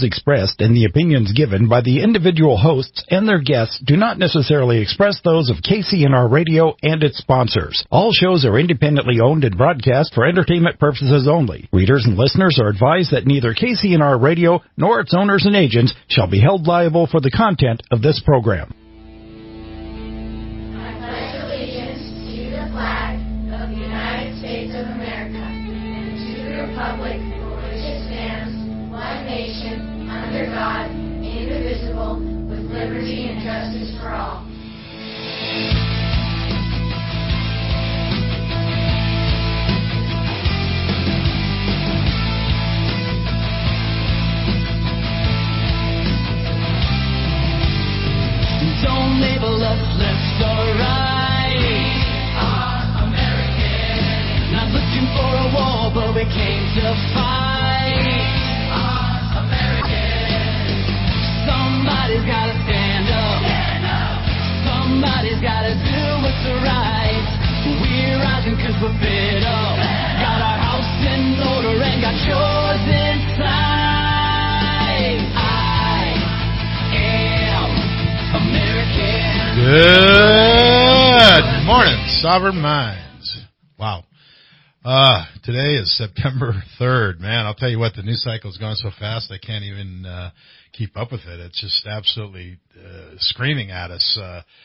expressed and the opinions given by the individual hosts and their guests do not necessarily express those of KCNR Radio and its sponsors. All shows are independently owned and broadcast for entertainment purposes only. Readers and listeners are advised that neither KCNR Radio nor its owners and agents shall be held liable for the content of this program. I pledge allegiance to the flag of the United States of America and to the republic for which it stands, one nation, under God, indivisible, with liberty and justice for all. Don't label us left or right. We are American. Not looking for a war, but we came to fight. We are American. Somebody's gotta stand up. Stand up. Somebody's gotta do what's right. We're rising 'cause we're fed up. Got our house in order and got yours inside. I am American. Good morning, Sovereign Minds. Wow. Today is September 3rd. Man, I'll tell you what, the news cycle is going so fast I can't even keep up with it. It's just absolutely screaming at us.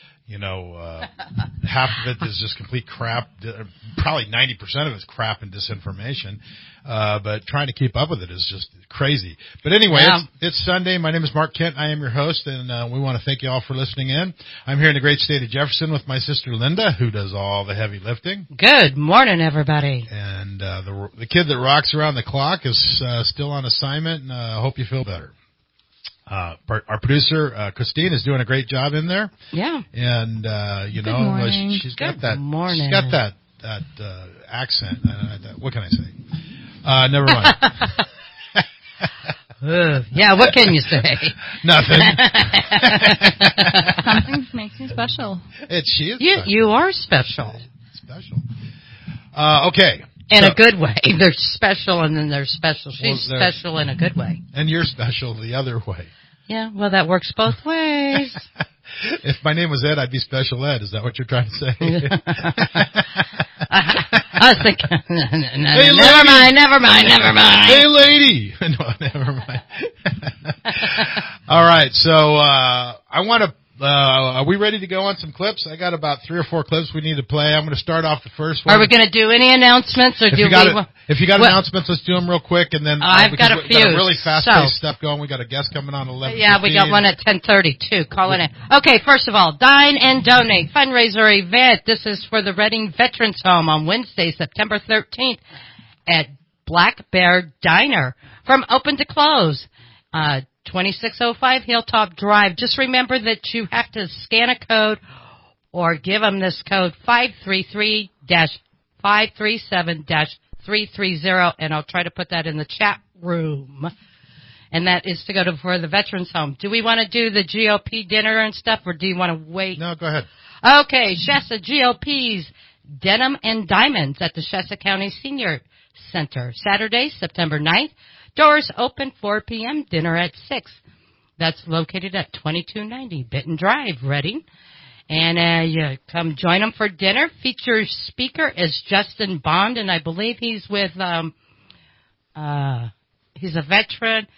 Half of it is just complete crap. Probably 90% of it's crap and disinformation. But trying to keep up with it is just crazy. But anyway, it's Sunday. My name is Mark Kent. I am your host, and we want to thank you all for listening in. I'm here in the great state of Jefferson with my sister Linda, who does all the heavy lifting. Good morning, everybody. And the kid that rocks around the clock is still on assignment, and I hope you feel better. Our producer, Christine, is doing a great job in there. Yeah. And, she's got that accent. What can I say? Never mind. Yeah, what can you say? Nothing. Something makes you special. She is special. You are special. Special. Okay. In a good way. They're special and then they're special. She's special in a good way. And you're special the other way. Yeah, well, that works both ways. If my name was Ed, I'd be Special Ed. Is that what you're trying to say? I was thinking, never mind. Hey, lady. No, never mind. All right, so I want to, are we ready to go on some clips? I got about 3 or 4 clips we need to play. I'm going to start off the first one. Are we going to do any announcements? Or if you got announcements, let's do them real quick. And then I've got a few. Got a really fast-paced stuff going. We got a guest coming on 11:15. Yeah, we got one at 10:30 too. Calling it. Okay, first of all, Dine and Donate fundraiser event. This is for the Reading Veterans Home on Wednesday, September 13th at Black Bear Diner from open to close. 2605 Hilltop Drive. Just remember that you have to scan a code or give them this code 533-537-330, and I'll try to put that in the chat room. And that is to go for the Veterans Home. Do we want to do the GOP dinner and stuff, or do you want to wait? No, go ahead. Okay, Shasta GOP's Denim and Diamonds at the Shasta County Senior Center. Saturday, September 9th. Doors open 4 p.m., dinner at 6. That's located at 2290 Benton Drive, Reading. And you come join them for dinner. Featured speaker is Justin Bond, and I believe he's with, he's a veteran.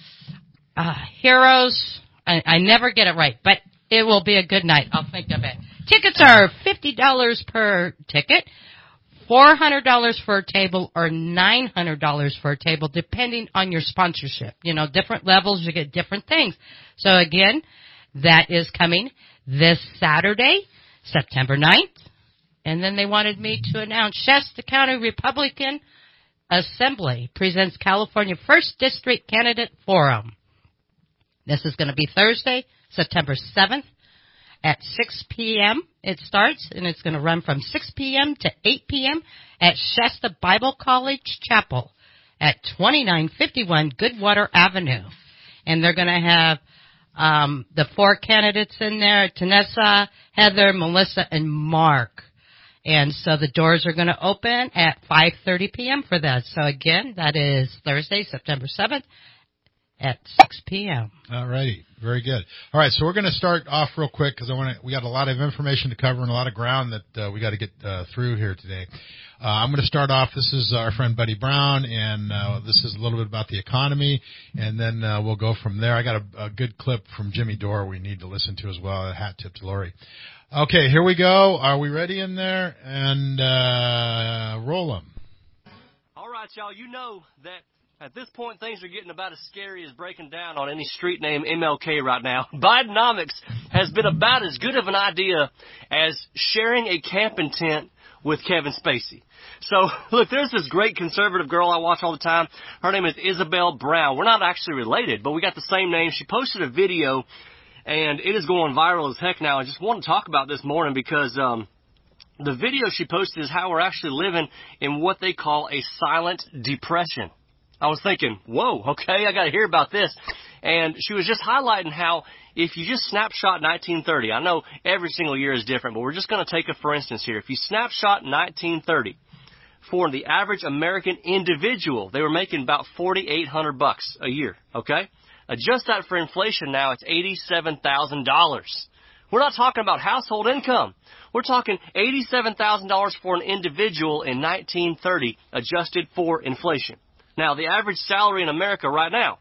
Heroes. I never get it right, but it will be a good night. I'll think of it. Tickets are $50 per ticket. $400 for a table or $900 for a table, depending on your sponsorship. Different levels, you get different things. So again, that is coming this Saturday, September 9th. And then they wanted me to announce Shasta County Republican Assembly presents California 1st District Candidate Forum. This is going to be Thursday, September 7th. At 6 p.m. it starts, and it's going to run from 6 p.m. to 8 p.m. at Shasta Bible College Chapel at 2951 Goodwater Avenue. And they're going to have the 4 candidates in there, Tanessa, Heather, Melissa, and Mark. And so the doors are going to open at 5:30 p.m. for that. So, again, that is Thursday, September 7th at 6 p.m. All righty. Very good. All right. So we're going to start off real quick because we got a lot of information to cover and a lot of ground that we got to get through here today. I'm going to start off. This is our friend Buddy Brown, and this is a little bit about the economy, and then we'll go from there. I got a good clip from Jimmy Dore we need to listen to as well, a hat tip to Lori. Okay, here we go. Are we ready in there? And roll them. All right, y'all, you know that at this point things are getting about as scary as breaking down on any street named MLK right now. Bidenomics has been about as good of an idea as sharing a camping tent with Kevin Spacey. So, look, there's this great conservative girl I watch all the time. Her name is Isabel Brown. We're not actually related, but we got the same name. She posted a video, and it is going viral as heck now. I just want to talk about this morning because the video she posted is how we're actually living in what they call a silent depression. I was thinking, whoa, okay, I got to hear about this. And she was just highlighting how if you just snapshot 1930, I know every single year is different, but we're just going to take it for instance here. If you snapshot 1930, for the average American individual, they were making about $4,800 a year, okay? Adjust that for inflation now, it's $87,000. We're not talking about household income. We're talking $87,000 for an individual in 1930, adjusted for inflation. Now, the average salary in America right now,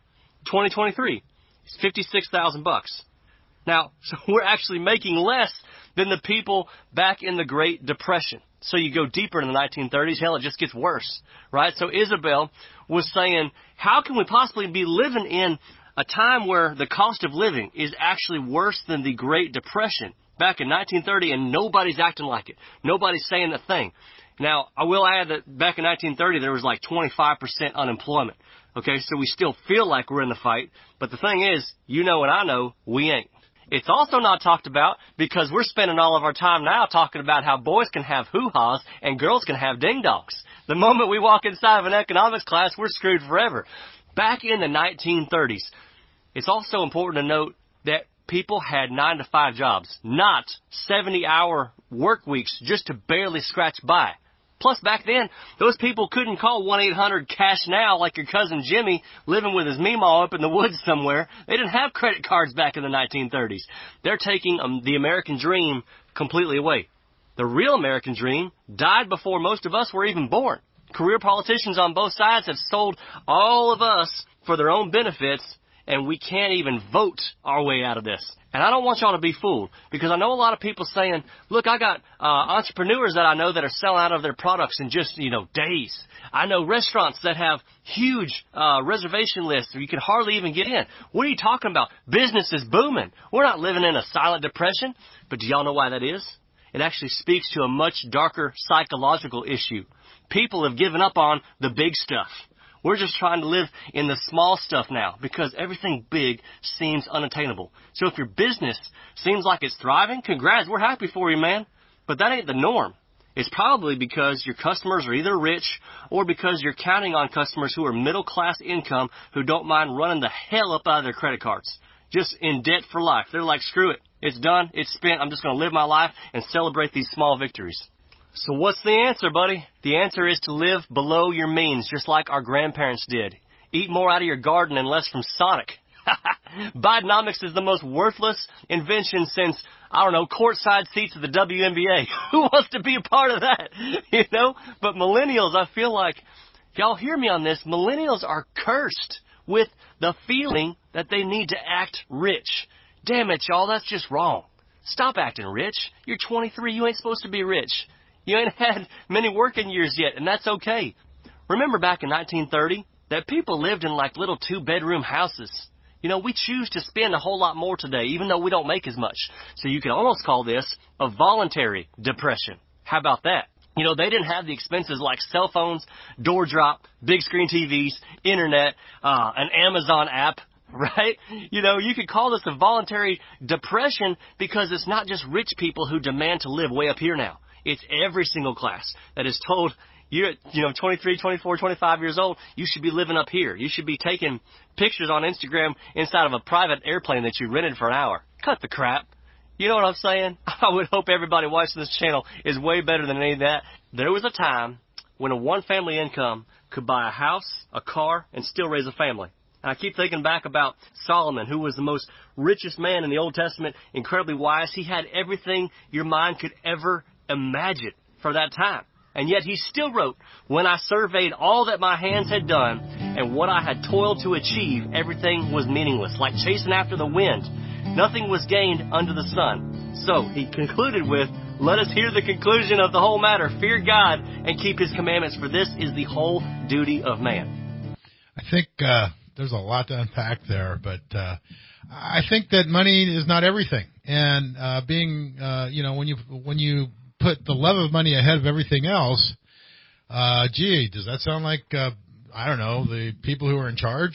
2023, is $56,000. Now, so we're actually making less than the people back in the Great Depression. So you go deeper in the 1930s, hell, it just gets worse, right? So Isabel was saying, how can we possibly be living in a time where the cost of living is actually worse than the Great Depression back in 1930 and nobody's acting like it? Nobody's saying a thing. Now, I will add that back in 1930, there was like 25% unemployment. Okay, so we still feel like we're in the fight. But the thing is, you know and I know, we ain't. It's also not talked about because we're spending all of our time now talking about how boys can have hoo-haws and girls can have ding-dongs. The moment we walk inside of an economics class, we're screwed forever. Back in the 1930s, it's also important to note that people had 9-to-5 jobs, not 70-hour work weeks just to barely scratch by. Plus, back then, those people couldn't call 1-800-CASH-NOW like your cousin Jimmy living with his meemaw up in the woods somewhere. They didn't have credit cards back in the 1930s. They're taking the American dream completely away. The real American dream died before most of us were even born. Career politicians on both sides have sold all of us for their own benefits, and we can't even vote our way out of this. And I don't want y'all to be fooled, because I know a lot of people saying, look, I got entrepreneurs that I know that are selling out of their products in just, days. I know restaurants that have huge reservation lists where you can hardly even get in. What are you talking about? Business is booming. We're not living in a silent depression. But do y'all know why that is? It actually speaks to a much darker psychological issue. People have given up on the big stuff. We're just trying to live in the small stuff now because everything big seems unattainable. So if your business seems like it's thriving, congrats, we're happy for you, man. But that ain't the norm. It's probably because your customers are either rich or because you're counting on customers who are middle-class income who don't mind running the hell up out of their credit cards. Just in debt for life. They're like, screw it. It's done. It's spent. I'm just going to live my life and celebrate these small victories. So what's the answer, buddy? The answer is to live below your means, just like our grandparents did. Eat more out of your garden and less from Sonic. Bidenomics is the most worthless invention since, courtside seats of the WNBA. Who wants to be a part of that? But millennials, I feel like, y'all hear me on this, millennials are cursed with the feeling that they need to act rich. Damn it, y'all, that's just wrong. Stop acting rich. You're 23, you ain't supposed to be rich. You ain't had many working years yet, and that's okay. Remember back in 1930 that people lived in like little 2-bedroom houses. We choose to spend a whole lot more today, even though we don't make as much. So you can almost call this a voluntary depression. How about that? They didn't have the expenses like cell phones, door drop, big screen TVs, internet, an Amazon app, right? You could call this a voluntary depression because it's not just rich people who demand to live way up here now. It's every single class that is told you're, 23, 24, 25 years old, you should be living up here. You should be taking pictures on Instagram inside of a private airplane that you rented for an hour. Cut the crap. You know what I'm saying? I would hope everybody watching this channel is way better than any of that. There was a time when a one-family income could buy a house, a car, and still raise a family. And I keep thinking back about Solomon, who was the most richest man in the Old Testament, incredibly wise. He had everything your mind could ever imagine for that time. And yet he still wrote, when I surveyed all that my hands had done and what I had toiled to achieve, everything was meaningless, like chasing after the wind. Nothing was gained under the sun. So he concluded with, let us hear the conclusion of the whole matter. Fear God and keep His commandments, for this is the whole duty of man. I think there's a lot to unpack there, but I think that money is not everything. And when you put the love of money ahead of everything else, does that sound like, I don't know, the people who are in charge?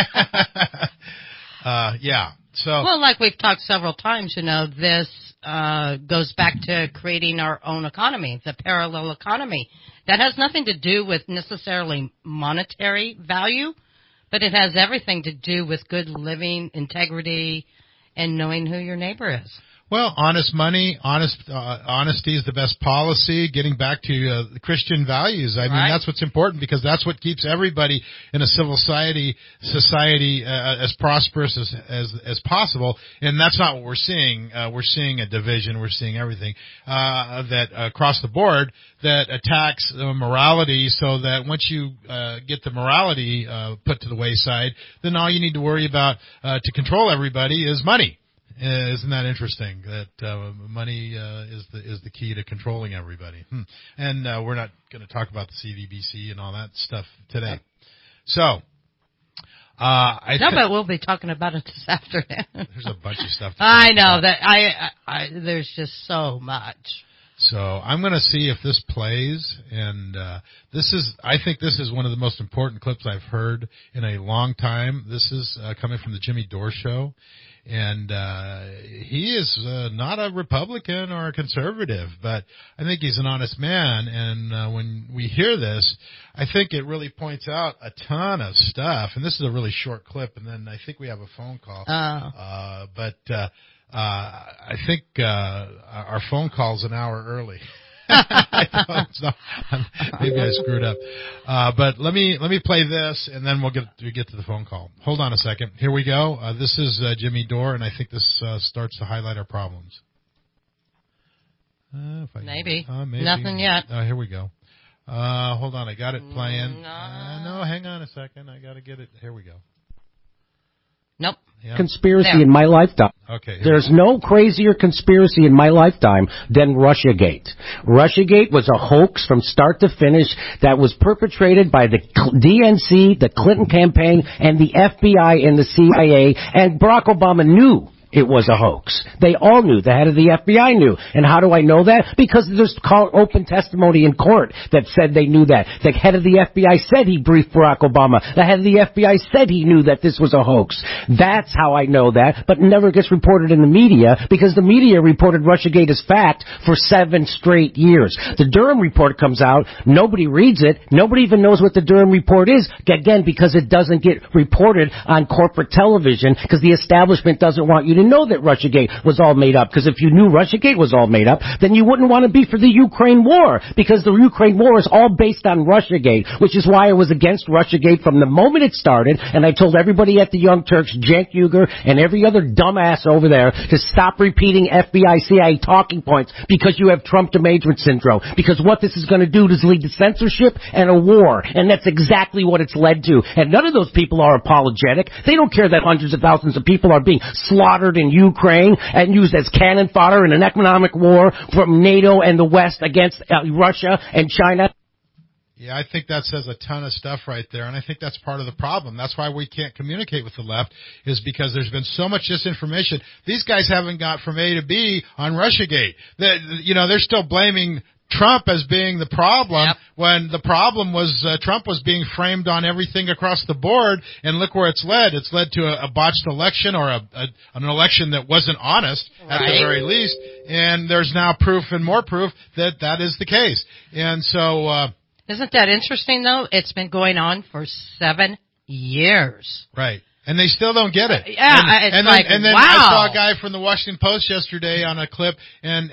Yeah. So. Well, like we've talked several times, this goes back to creating our own economy, the parallel economy. That has nothing to do with necessarily monetary value, but it has everything to do with good living, integrity, and knowing who your neighbor is. Well, honest money, honesty is the best policy. Getting back to the Christian values, I mean, that's what's important, because that's what keeps everybody in a civil society as prosperous as possible. And that's not what we're seeing. We're seeing a division. We're seeing everything that across the board that attacks morality. So that once you get the morality put to the wayside, then all you need to worry about to control everybody is money. Isn't that interesting that money is the key to controlling everybody? And we're not going to talk about the CVBC and all that stuff today. So, but we'll be talking about it this afternoon. There's a bunch of stuff. I know that I there's just so much. So I'm going to see if this plays, and I think this is one of the most important clips I've heard in a long time. This is coming from the Jimmy Dore Show. And he is not a Republican or a conservative, but I think he's an honest man. And when we hear this, I think it really points out a ton of stuff. And this is a really short clip, and then I think we have a phone call. I think our phone call's an hour early. Maybe I screwed up. But let me play this, and then we'll get to the phone call. Hold on a second. Here we go. This is Jimmy Dore, and I think this starts to highlight our problems. Maybe. Maybe. Nothing yet. Here we go. Hold on. I got it playing. No, hang on a second. I got to get it. Here we go. Nope. Yeah. Conspiracy in my lifetime. Okay. There's no crazier conspiracy in my lifetime than Russiagate. Russiagate was a hoax from start to finish that was perpetrated by the DNC, the Clinton campaign, and the FBI and the CIA, and Barack Obama knew it was a hoax. They all knew. The head of the FBI knew. And how do I know that? Because there's open testimony in court that said they knew that. The head of the FBI said he briefed Barack Obama. The head of the FBI said he knew that this was a hoax. That's how I know that, but it never gets reported in the media, because the media reported Russiagate as fact for 7 straight years. The Durham report comes out. Nobody reads it. Nobody even knows what the Durham report is, again, because it doesn't get reported on corporate television, because the establishment doesn't want you to know that Russiagate was all made up. Because if you knew Russiagate was all made up, then you wouldn't want to be for the Ukraine war, because the Ukraine war is all based on Russiagate, which is why I was against Russiagate from the moment it started. And I told everybody at the Young Turks, Cenk Uygur, and every other dumbass over there to stop repeating FBI, CIA talking points, because you have Trump derangement syndrome. Because what this is going to do is lead to censorship and a war. And that's exactly what it's led to. And none of those people are apologetic. They don't care that hundreds of thousands of people are being slaughtered in Ukraine and used as cannon fodder in an economic war from NATO and the West against Russia and China. Yeah, I think that says a ton of stuff right there, and I think that's part of the problem. That's why we can't communicate with the left, is because there's been so much disinformation. These guys haven't got from A to B on Russiagate. They're still blaming Trump as being the problem, when the problem was Trump was being framed on everything across the board, and look where it's led. It's led to a botched election, or an election that wasn't honest at the very least, and there's now proof and more proof that is the case. And so isn't that interesting, though? It's been going on for 7 years. Right. And they still don't get it. And then I saw a guy from the Washington Post yesterday on a clip, and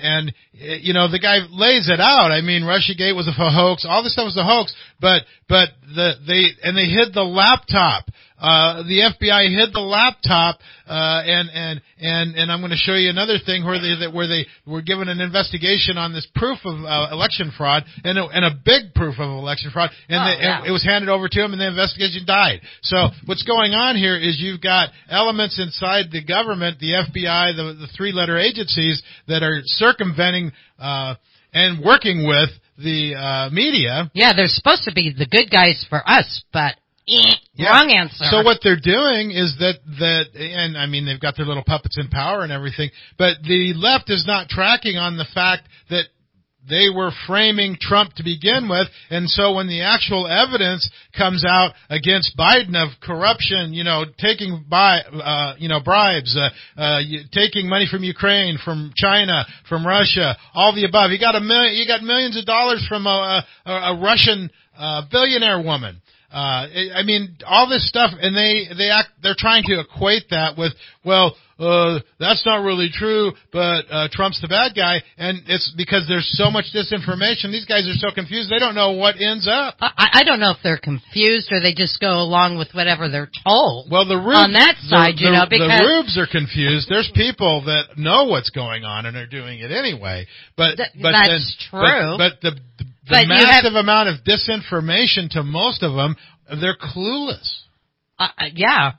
the guy lays it out. I mean, Russiagate was a hoax. All this stuff was a hoax, but they hid the laptop the FBI hid the laptop, and I'm going to show you another thing where they were given an investigation on this proof of election fraud and a big proof of election fraud, and it was handed over to him, and the investigation died. So what's going on here is you've got elements inside the government, the FBI, the three-letter agencies that are circumventing and working with the media. Yeah, they're supposed to be the good guys for us, but wrong answer. So what they're doing is that, and I mean, they've got their little puppets in power and everything, but the left is not tracking on the fact that they were framing Trump to begin with, and so when the actual evidence comes out against Biden of corruption, taking bribes, taking money from Ukraine, from China, from Russia, all the above. You got millions of dollars from a Russian billionaire woman. I mean, all this stuff, and they're trying to equate that with, that's not really true, but Trump's the bad guy, and it's because there's so much disinformation. These guys are so confused, they don't know what ends up. I don't know if they're confused or they just go along with whatever they're told. Well, on that side, because the rubes are confused. There's people that know what's going on and are doing it anyway. But that's true. But the massive amount of disinformation to most of them, they're clueless. Yeah.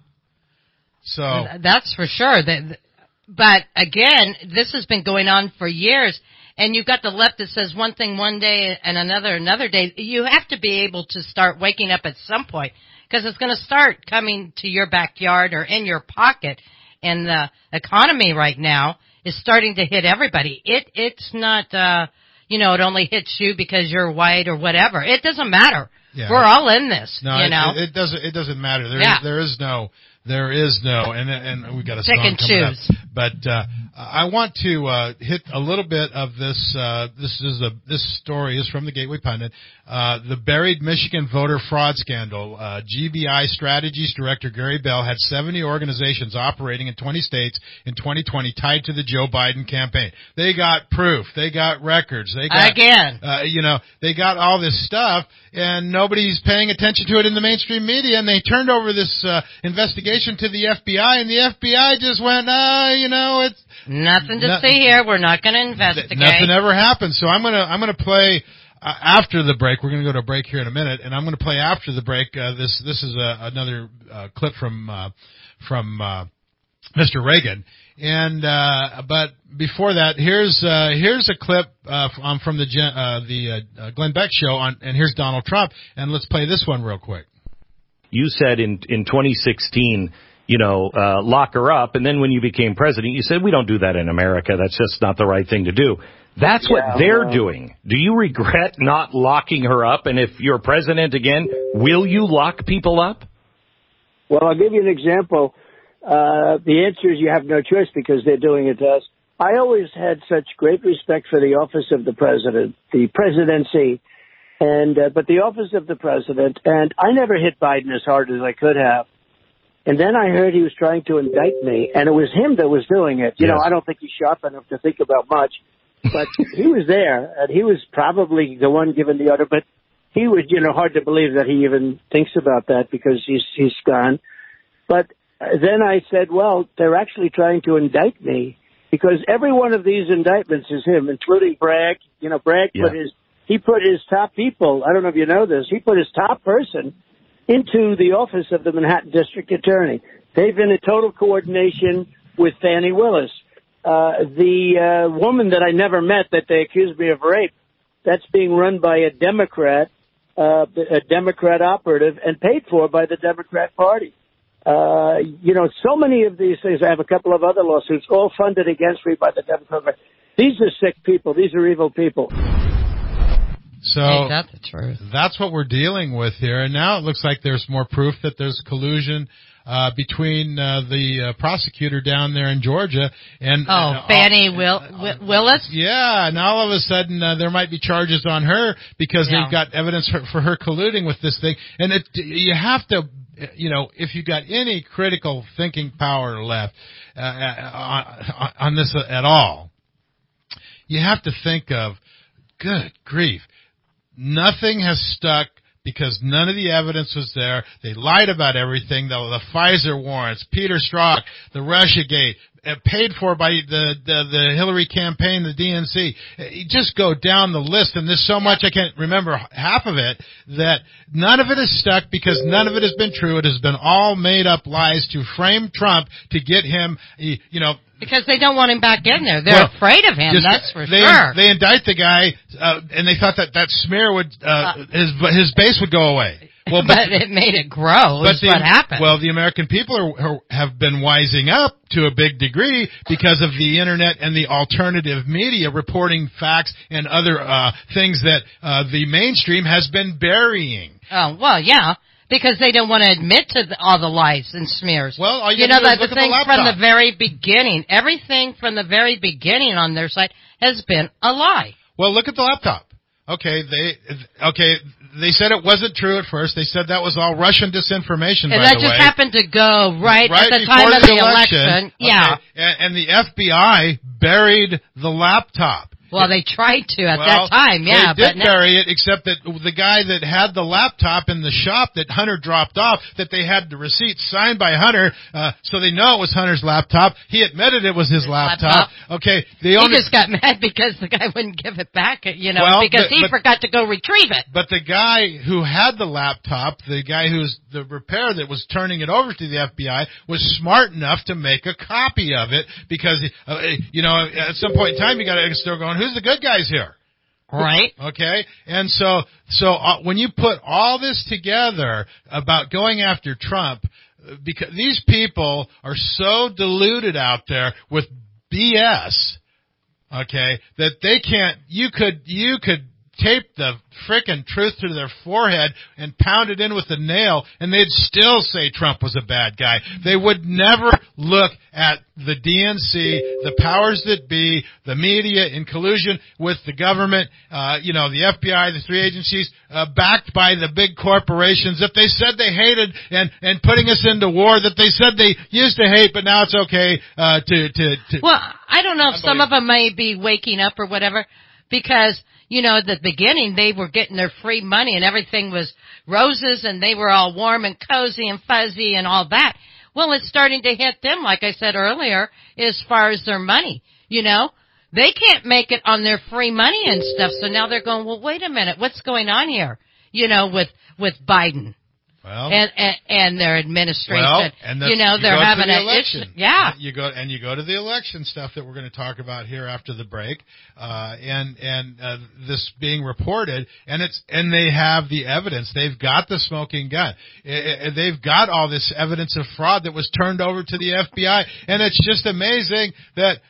So that's for sure. But again, this has been going on for years, and you've got the left that says one thing one day and another day. You have to be able to start waking up at some point, because it's going to start coming to your backyard or in your pocket. And the economy right now is starting to hit everybody. It's not, it only hits you because you're white or whatever. It doesn't matter. Yeah. We're all in this. No, it doesn't matter. There is no, and we got a song coming up. But I want to hit a little bit of this. This story is from the Gateway Pundit. The buried Michigan voter fraud scandal. GBI Strategies Director Gary Bell had 70 organizations operating in 20 states in 2020 tied to the Joe Biden campaign. They got proof. They got records. They got they got all this stuff, and nobody's paying attention to it in the mainstream media. And they turned over this investigation to the FBI, and the FBI just went, it's nothing to see here. We're not going to investigate. Nothing ever happened. So I'm gonna play after the break. We're gonna go to a break here in a minute, and I'm gonna play after the break. This is another clip from Mr. Reagan. And but before that, here's a clip from the Glenn Beck show and here's Donald Trump, and let's play this one real quick. You said in 2016, lock her up, and then when you became president, you said we don't do that in America. That's just not the right thing to do. That's what they're doing. Do you regret not locking her up? And if you're president again, will you lock people up? Well, I'll give you an example. The answer is you have no choice because they're doing it to us. I always had such great respect for the office of the president, the presidency, but the office of the president, and I never hit Biden as hard as I could have. And then I heard he was trying to indict me, and it was him that was doing it. You know, I don't think he's sharp enough to think about much, but he was there, and he was probably the one giving the order, but he was, hard to believe that he even thinks about that because he's gone. But then I said, well, they're actually trying to indict me because every one of these indictments is him, including Bragg. Bragg put his top people. I don't know if you know this. He put his top person into the office of the Manhattan District Attorney. They've been in total coordination with Fannie Willis. The woman that I never met that they accused me of rape, that's being run by a Democrat operative and paid for by the Democrat Party. So many of these things. I have a couple of other lawsuits, all funded against me by the Democrat Party. These are sick people. These are evil people. So ain't that the truth? That's what we're dealing with here. And now it looks like there's more proof that there's collusion between the prosecutor down there in Georgia and Fannie Willis. Yeah, and all of a sudden there might be charges on her because they've got evidence for her colluding with this thing. And you have to, if you got any critical thinking power left on this at all, you have to think of, good grief, nothing has stuck because none of the evidence was there. They lied about everything. The Pfizer warrants, Peter Strzok, the Russiagate, paid for by the Hillary campaign, the DNC. You just go down the list, and there's so much I can't remember half of it, that none of it is stuck because none of it has been true. It has been all made up lies to frame Trump to get him, because they don't want him back in there. They're afraid of him, that's for sure. They indict the guy, and they thought that smear would, his base would go away. Well, but it made it grow. That's what happened. Well, the American people have been wising up to a big degree because of the internet and the alternative media reporting facts and other things that the mainstream has been burying. Oh, well, yeah. Because they don't want to admit to all the lies and smears. Well, all you know, that's the thing from the very beginning. Everything from the very beginning on their site has been a lie. Well, look at the laptop. Okay, they said it wasn't true at first. They said that was all Russian disinformation, and by the way. that just happened to go right at the time of the election. Yeah. Okay. And the FBI buried the laptop. Well, they tried to at that time, yeah. They did bury it, except that the guy that had the laptop in the shop that Hunter dropped off, that they had the receipt signed by Hunter, so they know it was Hunter's laptop. He admitted it was his laptop. Okay, he just got mad because the guy wouldn't give it back, because he forgot to go retrieve it. But the guy who had the laptop, the guy who's the repair that was turning it over to the FBI, was smart enough to make a copy of it because, at some point in time you got to start going, who's the good guys here? Right. Okay. And so when you put all this together about going after Trump, because these people are so deluded out there with BS, okay, that they can't, you could tape the frickin' truth to their forehead and pound it in with a nail, and they'd still say Trump was a bad guy. They would never look at the DNC, the powers that be, the media in collusion with the government, the FBI, the three agencies, backed by the big corporations that they said they hated and putting us into war that they said they used to hate, but now it's okay to. Well, I don't know if some of them may be waking up or whatever, because at the beginning, they were getting their free money and everything was roses and they were all warm and cozy and fuzzy and all that. Well, it's starting to hit them, like I said earlier, as far as their money. They can't make it on their free money and stuff. So now they're going, well, wait a minute. What's going on here? With Biden. Well, and their administration. Well, and they're having an issue. Yeah. You go to the election stuff that we're going to talk about here after the break, and this being reported, and they have the evidence. They've got the smoking gun. They've got all this evidence of fraud that was turned over to the FBI, and it's just amazing that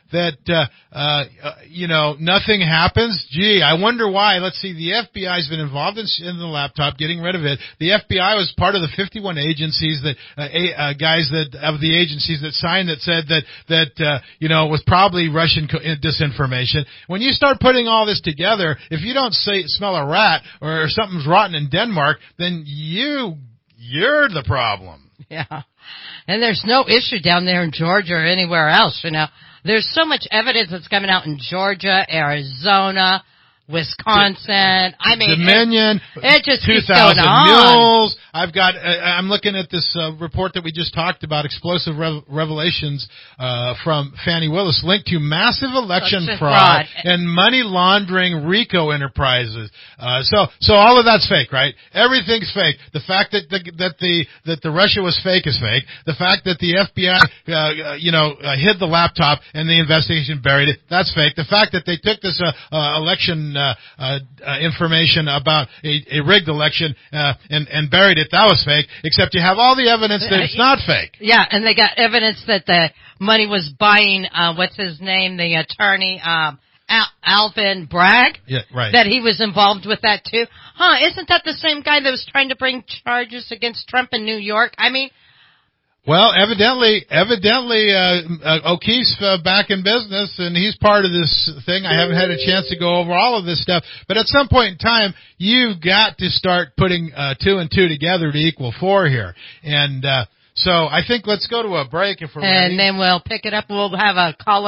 nothing happens. Gee, I wonder why. Let's see. The FBI's been involved in the laptop, getting rid of it. The FBI was part of the 51 agencies that of the agencies that signed that said that was probably Russian disinformation. When you start putting all this together, if you don't smell a rat or something's rotten in Denmark, then you're the problem. Yeah, and there's no issue down there in Georgia or anywhere else. There's so much evidence that's coming out in Georgia, Arizona, Wisconsin. I mean, Dominion. It just keeps 2,000 going on. mules. I'm looking at this report that we just talked about, explosive revelations from Fannie Willis, linked to massive election fraud and money laundering RICO enterprises. So all of that's fake, right? Everything's fake. The fact that the Russia was fake is fake. The fact that the FBI hid the laptop and the investigation buried it, that's fake. The fact that they took this election information about a rigged election and buried it, that was fake, except you have all the evidence that it's not fake. Yeah, and they got evidence that the money was buying, what's his name, the attorney, Alvin Bragg? Yeah, right. That he was involved with that too. Isn't that the same guy that was trying to bring charges against Trump in New York? I mean... Well, evidently, O'Keefe's back in business, and he's part of this thing. I haven't had a chance to go over all of this stuff, but at some point in time, you've got to start putting 2 and 2 together to equal 4 here. And so I think let's go to a break if we're ready. And then we'll pick it up. We'll have a caller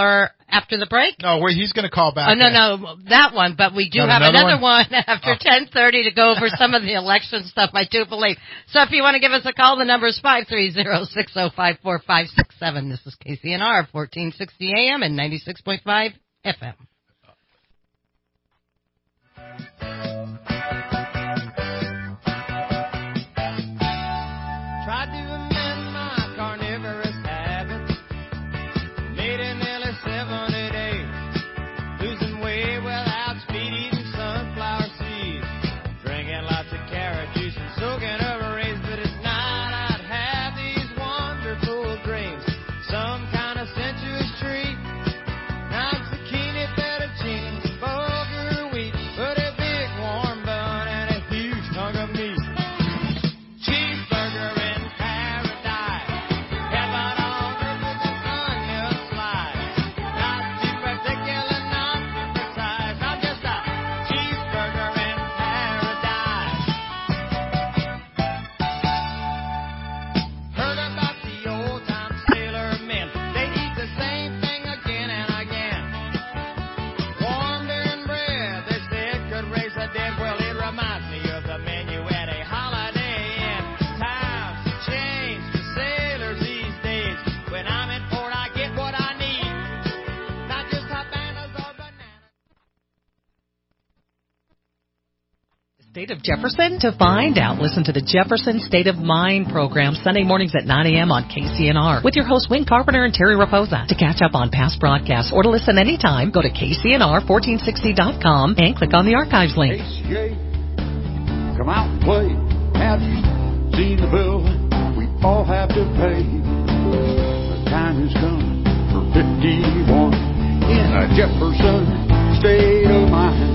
after the break? No, he's going to call back. Oh, no, that one. But we do have another one after 10:30 to go over some of the election stuff, I do believe. So if you want to give us a call, the number is 530-605-4567. This is KCNR, 1460 AM and 96.5 FM. State of Jefferson? To find out, listen to the Jefferson State of Mind program Sunday mornings at 9 a.m. on KCNR with your hosts Wayne Carpenter and Terry Raposa. To catch up on past broadcasts or to listen anytime, go to KCNR1460.com and click on the archives link. KCA, come out and play. Have you seen the bill we all have to pay? The time has come for 51 in a Jefferson State of Mind.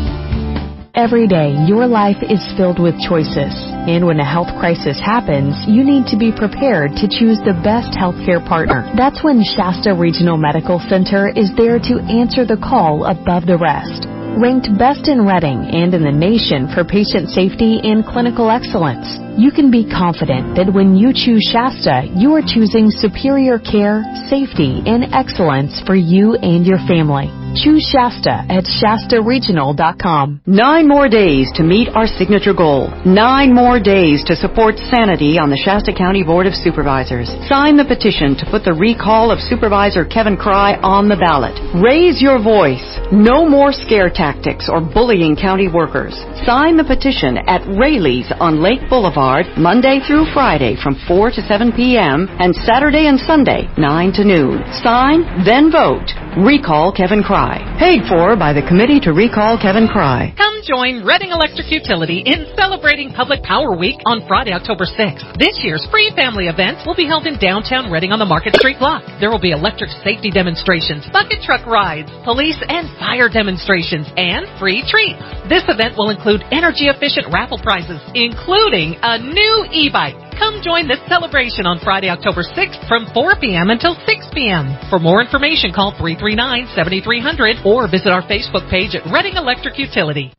Every day, your life is filled with choices. And when a health crisis happens, you need to be prepared to choose the best healthcare partner. That's when Shasta Regional Medical Center is there to answer the call above the rest. Ranked best in Reading and in the nation for patient safety and clinical excellence, you can be confident that when you choose Shasta, you are choosing superior care, safety, and excellence for you and your family. Choose Shasta at ShastaRegional.com. 9 more days to meet our signature goal. 9 more days to support sanity on the Shasta County Board of Supervisors. Sign the petition to put the recall of Supervisor Kevin Cry on the ballot. Raise your voice. No more scare tactics or bullying county workers. Sign the petition at Rayleigh's on Lake Boulevard, Monday through Friday from 4 to 7 p.m. and Saturday and Sunday, 9 to noon. Sign, then vote. Recall Kevin Cry. Paid for by the Committee to Recall Kevin Cry. Come join Reading Electric Utility in celebrating Public Power Week on Friday, October 6th. This year's free family events will be held in downtown Reading on the Market Street block. There will be electric safety demonstrations, bucket truck rides, police and fire demonstrations, and free treats. This event will include energy-efficient raffle prizes, including a new e-bike. Come join this celebration on Friday, October 6th from 4 p.m. until 6 p.m. For more information, call 339-7300 or visit our Facebook page at Reading Electric Utility.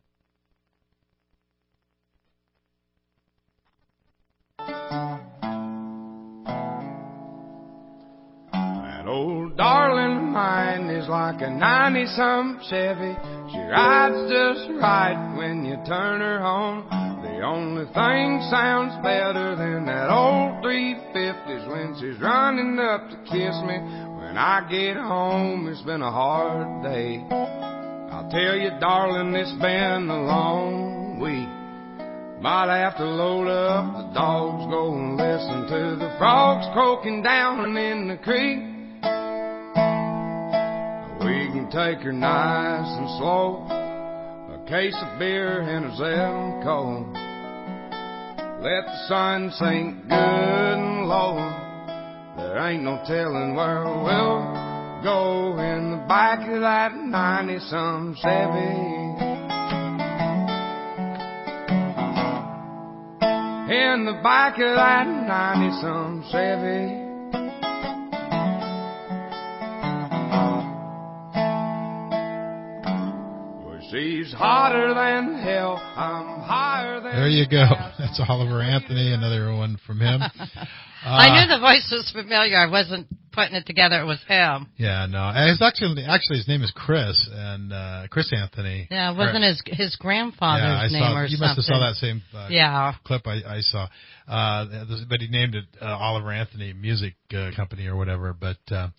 That old darling of mine is like a 90-some Chevy. She rides just right when you turn her on. The only thing sounds better than that old 350 is when she's running up to kiss me. When I get home, it's been a hard day. I'll tell you, darling, it's been a long week. Might have to load up the dogs, go and listen to the frogs croaking down in the creek. We can take her nice and slow, a case of beer and a Zelco. Let the sun sink good and low. There ain't no telling where we'll go in the back of that 90-some Chevy. In the back of that 90-some Chevy. She's hotter than hell. I'm higher than. There you go. That's Oliver Anthony, another one from him. I knew the voice was familiar. I wasn't putting it together it was him. Yeah, no. It's actually his name is Chris, and Chris Anthony. Yeah, it wasn't his grandfather's name or something. You must have saw that same clip I saw. But he named it Oliver Anthony Music Company or whatever. But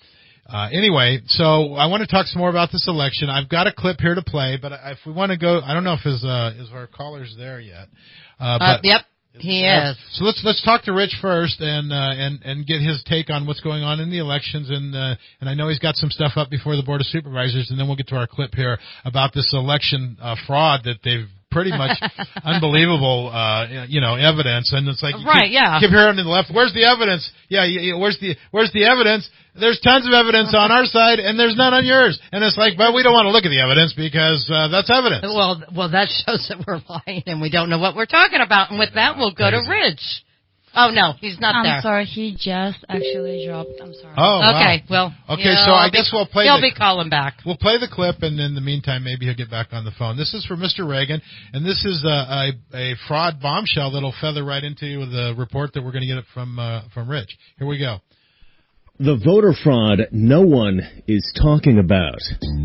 anyway, so I want to talk some more about this election. I've got a clip here to play, but if we want to go, I don't know if is our caller's there yet. Yep. He is. So let's talk to Rich first and get his take on what's going on in the elections, and I know he's got some stuff up before the Board of Supervisors, and then we'll get to our clip here about this election fraud that they've pretty much unbelievable evidence, and it's like keep hearing to the left, where's the evidence? Where's the evidence? There's tons of evidence on our side, and there's none on yours. And it's like, but we don't want to look at the evidence because that's evidence. Well, that shows that we're lying, and we don't know what we're talking about. And with that, we'll go to Rich. Oh, no, he's not there. I'm sorry, he just actually dropped. I'm sorry. Oh, okay. Wow. Well, okay, so I guess we'll play. He'll be calling back. We'll play the clip, and in the meantime, maybe he'll get back on the phone. This is for Mr. Reagan, and this is a fraud bombshell that'll feather right into the report that we're going to get from Rich. Here we go. The voter fraud no one is talking about.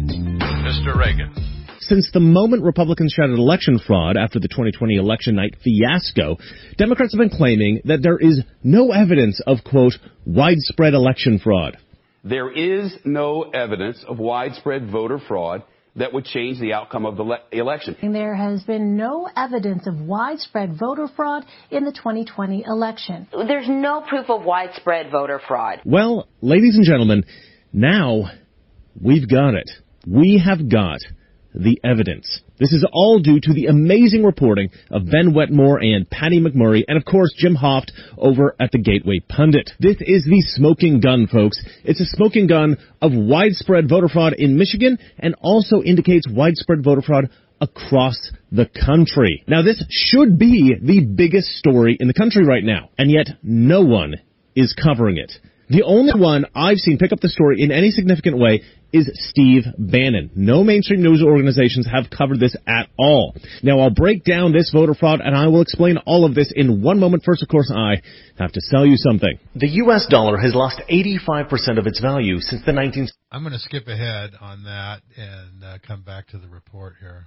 Mr. Reagan. Since the moment Republicans shouted election fraud after the 2020 election night fiasco, Democrats have been claiming that there is no evidence of, quote, widespread election fraud. There is no evidence of widespread voter fraud that would change the outcome of the election. There has been no evidence of widespread voter fraud in the 2020 election. There's no proof of widespread voter fraud. Well, ladies and gentlemen, now we've got it. We have got the evidence. This is all due to the amazing reporting of Ben Wetmore and Patty McMurray, and of course Jim Hoft over at the Gateway Pundit. This is the smoking gun, folks. It's a smoking gun of widespread voter fraud in Michigan, and also indicates widespread voter fraud across the country. Now, this should be the biggest story in the country right now, and yet no one is covering it. The only one I've seen pick up the story in any significant way is Steve Bannon. No mainstream news organizations have covered this at all. Now, I'll break down this voter fraud, and I will explain all of this in one moment. First, of course, I have to sell you something. The U.S. dollar has lost 85% of its value since the 19th. I'm going to skip ahead on that and come back to the report here.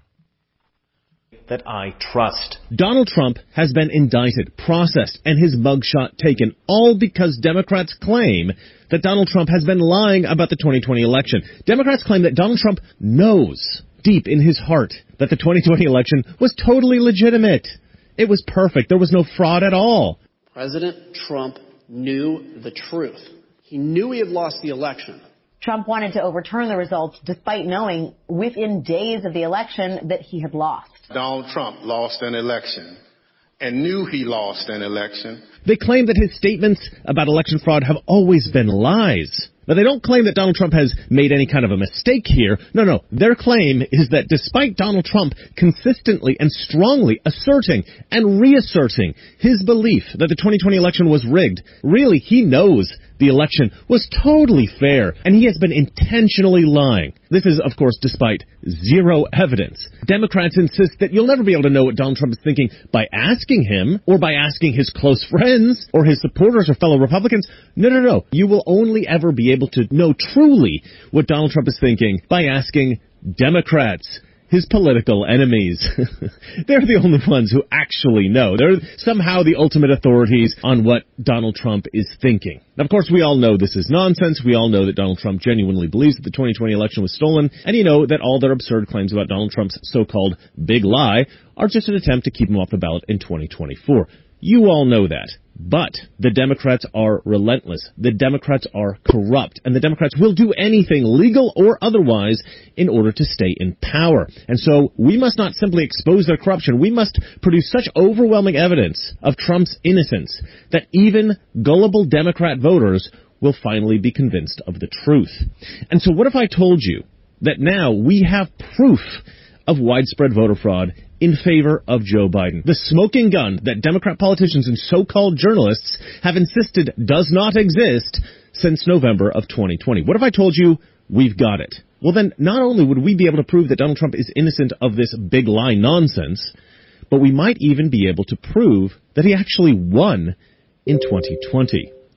That I trust. Donald Trump has been indicted, processed, and his mugshot taken, all because Democrats claim that Donald Trump has been lying about the 2020 election. Democrats claim that Donald Trump knows deep in his heart that the 2020 election was totally legitimate. It was perfect. There was no fraud at all. President Trump knew the truth. He knew he had lost the election. Trump wanted to overturn the results despite knowing within days of the election that he had lost. Donald Trump lost an election and knew he lost an election. They claim that his statements about election fraud have always been lies. But they don't claim that Donald Trump has made any kind of a mistake here. No. Their claim is that despite Donald Trump consistently and strongly asserting and reasserting his belief that the 2020 election was rigged, really he knows the election was totally fair, and he has been intentionally lying. This is, of course, despite zero evidence. Democrats insist that you'll never be able to know what Donald Trump is thinking by asking him, or by asking his close friends, or his supporters or fellow Republicans. No. You will only ever be able to know truly what Donald Trump is thinking by asking Democrats, his political enemies. They're the only ones who actually know. They're somehow the ultimate authorities on what Donald Trump is thinking. Now, of course, we all know this is nonsense. We all know that Donald Trump genuinely believes that the 2020 election was stolen. And you know that all their absurd claims about Donald Trump's so-called big lie are just an attempt to keep him off the ballot in 2024. You all know that. But the Democrats are relentless. The Democrats are corrupt. And the Democrats will do anything, legal or otherwise, in order to stay in power. And so we must not simply expose their corruption. We must produce such overwhelming evidence of Trump's innocence that even gullible Democrat voters will finally be convinced of the truth. And so what if I told you that now we have proof of widespread voter fraud in favor of Joe Biden? The smoking gun that Democrat politicians and so-called journalists have insisted does not exist since November of 2020. What if I told you we've got it? Well, then not only would we be able to prove that Donald Trump is innocent of this big lie nonsense, but we might even be able to prove that he actually won in 2020.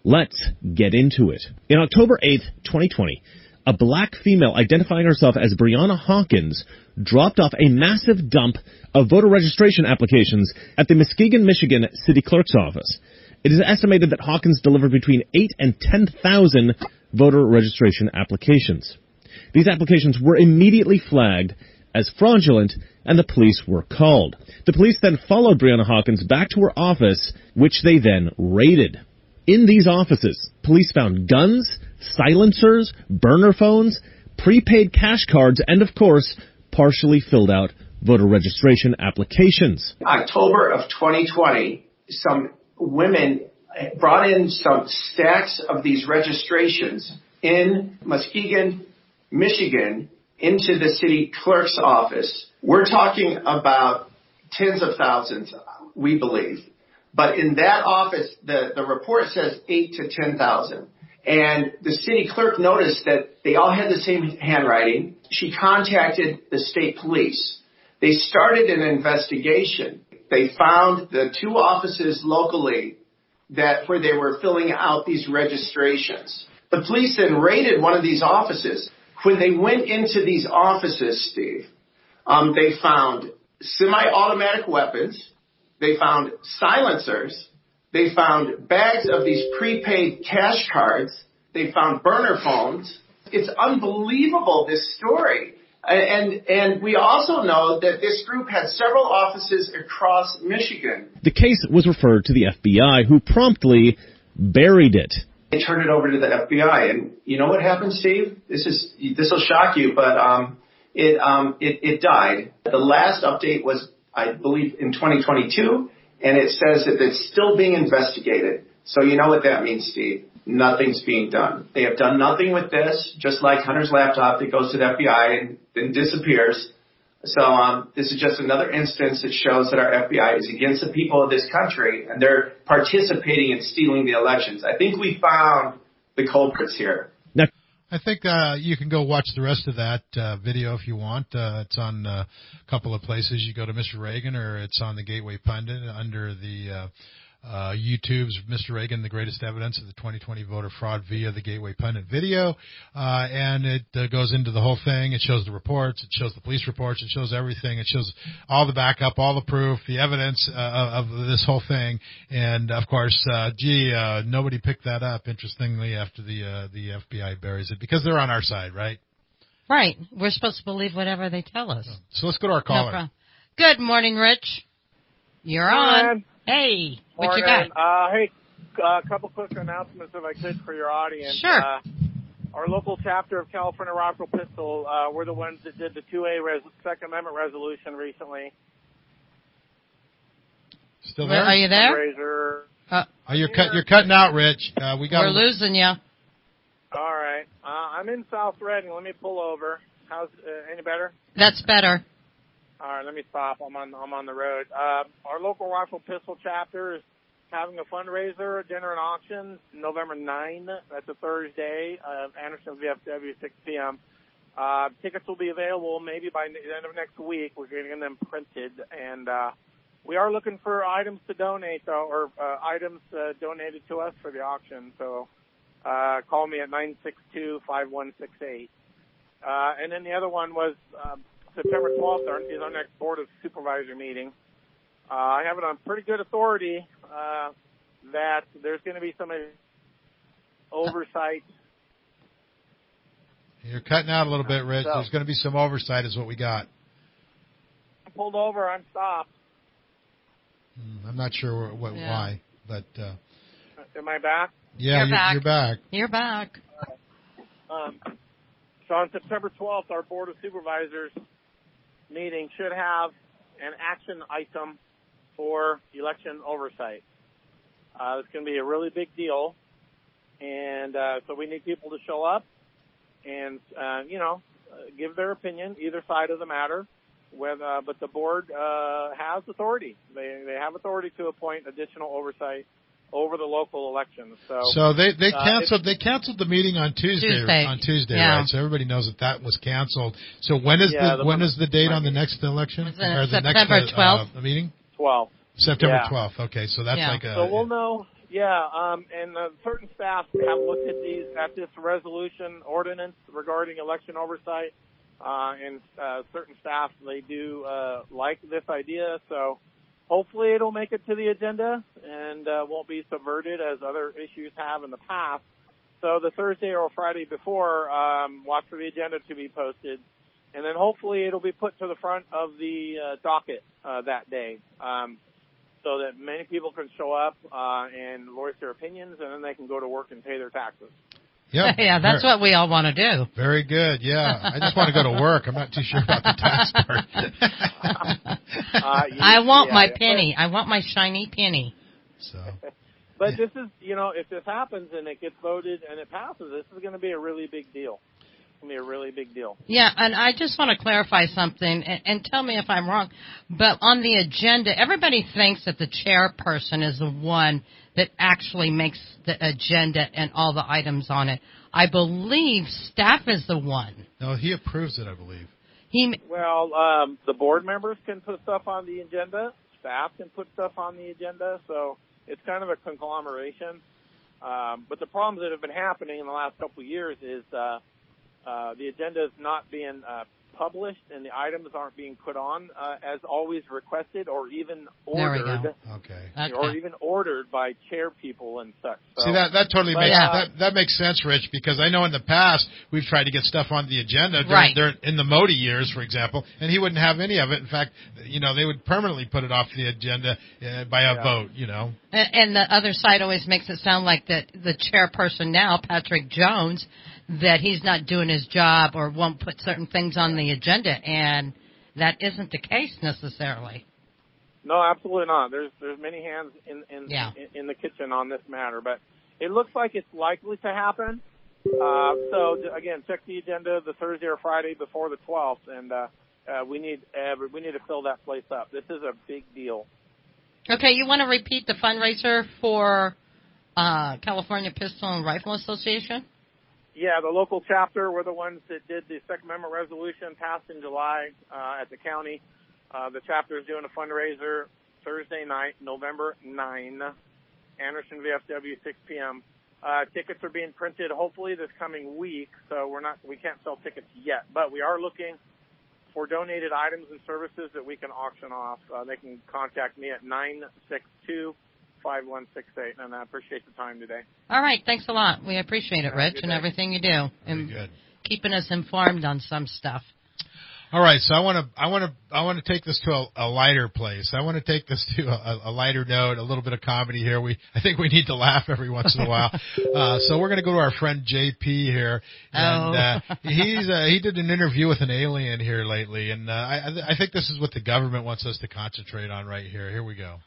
Let's get into it. In October 8th, 2020, a black female identifying herself as Brianna Hawkins dropped off a massive dump of voter registration applications at the Muskegon, Michigan city clerk's office. It is estimated that Hawkins delivered between 8,000 and 10,000 voter registration applications. These applications were immediately flagged as fraudulent, and the police were called. The police then followed Brianna Hawkins back to her office, which they then raided. In these offices, police found guns, silencers, burner phones, prepaid cash cards, and of course, partially filled out voter registration applications. October of 2020, some women brought in some stacks of these registrations in Muskegon, Michigan, into the city clerk's office. We're talking about tens of thousands, we believe. But in that office, the report says 8,000 to 10,000. And the city clerk noticed that they all had the same handwriting. She contacted the state police. They started an investigation. They found the two offices locally where they were filling out these registrations. The police then raided one of these offices. When they went into these offices, Steve, they found semi-automatic weapons. They found silencers. They found bags of these prepaid cash cards. They found burner phones. It's unbelievable, this story. And we also know that this group had several offices across Michigan. The case was referred to the FBI, who promptly buried it. They turned it over to the FBI, and you know what happened, Steve? This will shock you, but it died. The last update was, I believe, in 2022, and it says that it's still being investigated. So you know what that means, Steve? Nothing's being done. They have done nothing with this, just like Hunter's laptop that goes to the FBI and then disappears. So this is just another instance that shows that our FBI is against the people of this country, and they're participating in stealing the elections. I think we found the culprits here. I think you can go watch the rest of that video if you want. It's on a couple of places. You go to Mr. Reagan, or it's on the Gateway Pundit under the YouTube's Mr. Reagan, the greatest evidence of the 2020 voter fraud via the Gateway Pundit video. And it goes into the whole thing. It shows the reports. It shows the police reports. It shows everything. It shows all the backup, all the proof, the evidence of this whole thing. And, of course, nobody picked that up, interestingly, after the FBI buries it, because they're on our side, right? Right. We're supposed to believe whatever they tell us. So let's go to our caller. No problem. Good morning, Rich. You're on. Hey, what you got? Hey, a couple quick announcements, if I could, for your audience. Sure. Our local chapter of California Rifle Pistol, we're the ones that did the 2A Second Amendment resolution recently. Still there? Are you there? You're cutting out, Rich. We're losing you. All right. I'm in South Reading. Let me pull over. How's any better? That's better. All right, let me stop. I'm on the road. Our local rifle pistol chapter is having a fundraiser, dinner and auction, November 9. That's a Thursday. Anderson's VFW, 6 p.m. Tickets will be available maybe by the end of next week. We're getting them printed, and we are looking for items to donate, though, or items donated to us for the auction. So call me at 962-5168. And then the other one was September 12th is our next Board of Supervisor meeting. I have it on pretty good authority that there's going to be some oversight. You're cutting out a little bit, Rich. There's going to be some oversight is what we got. I'm pulled over. I'm stopped. I'm not sure why, but... Am I back? Yeah, you're back. You're back. So on September 12th, our Board of Supervisors meeting should have an action item for election oversight. It's going to be a really big deal, and so we need people to show up and, give their opinion, either side of the matter. But the board has authority. They have authority to appoint additional oversight over the local elections. So they canceled the meeting on Tuesday. Yeah. Right? So everybody knows that was canceled. So when is the date on the next election? Or the September 12th meeting? 12th. September 12th. Okay, so that's So we'll know And certain staff have looked at this resolution ordinance regarding election oversight, and certain staff, they do like this idea, so hopefully it'll make it to the agenda and won't be subverted as other issues have in the past. So the Thursday or Friday before, watch for the agenda to be posted, and then hopefully it'll be put to the front of the docket that day, so that many people can show up and voice their opinions, and then they can go to work and pay their taxes. Yep. Yeah, that's what we all want to do. Very good. Yeah, I just want to go to work. I'm not too sure about the tax part. I want my penny. I want my shiny penny. So. But this is, if this happens and it gets voted and it passes, this is going to be a really big deal. It's going to be a really big deal. Yeah, and I just want to clarify something, and tell me if I'm wrong, but on the agenda, everybody thinks that the chairperson is the one that actually makes the agenda and all the items on it. I believe staff is the one. No, he approves it, I believe. The board members can put stuff on the agenda. Staff can put stuff on the agenda. So it's kind of a conglomeration. But the problems that have been happening in the last couple of years is the agenda is not being published and the items aren't being put on as always requested or even ordered. There we go. Okay. Or even ordered by chair people and such. So, see, that totally that makes sense, Rich, because I know in the past we've tried to get stuff on the agenda during in the Modi years, for example, and he wouldn't have any of it. In fact, they would permanently put it off the agenda by a vote, And the other side always makes it sound like that the chairperson now, Patrick Jones, that he's not doing his job or won't put certain things on the agenda, and that isn't the case necessarily. No, absolutely not. There's many hands in the kitchen on this matter, but it looks like it's likely to happen. So again, check the agenda the Thursday or Friday before the 12th, and we need to fill that place up. This is a big deal. Okay, you want to repeat the fundraiser for California Pistol and Rifle Association? Yeah, the local chapter were the ones that did the Second Amendment resolution passed in July at the county. The chapter is doing a fundraiser Thursday night, November 9, Anderson VFW, 6 p.m. Tickets are being printed hopefully this coming week, so we can't sell tickets yet, but we are looking for donated items and services that we can auction off. They can contact me at 962-5168, and I appreciate the time today. All right, thanks a lot. We appreciate it, Rich, and everything you do, and keeping us informed on some stuff. All right, so I want to take this to a lighter place. I want to take this to a lighter note, a little bit of comedy here. I think we need to laugh every once in a while. So we're going to go to our friend JP here, and he did an interview with an alien here lately, and I think this is what the government wants us to concentrate on right here. Here we go.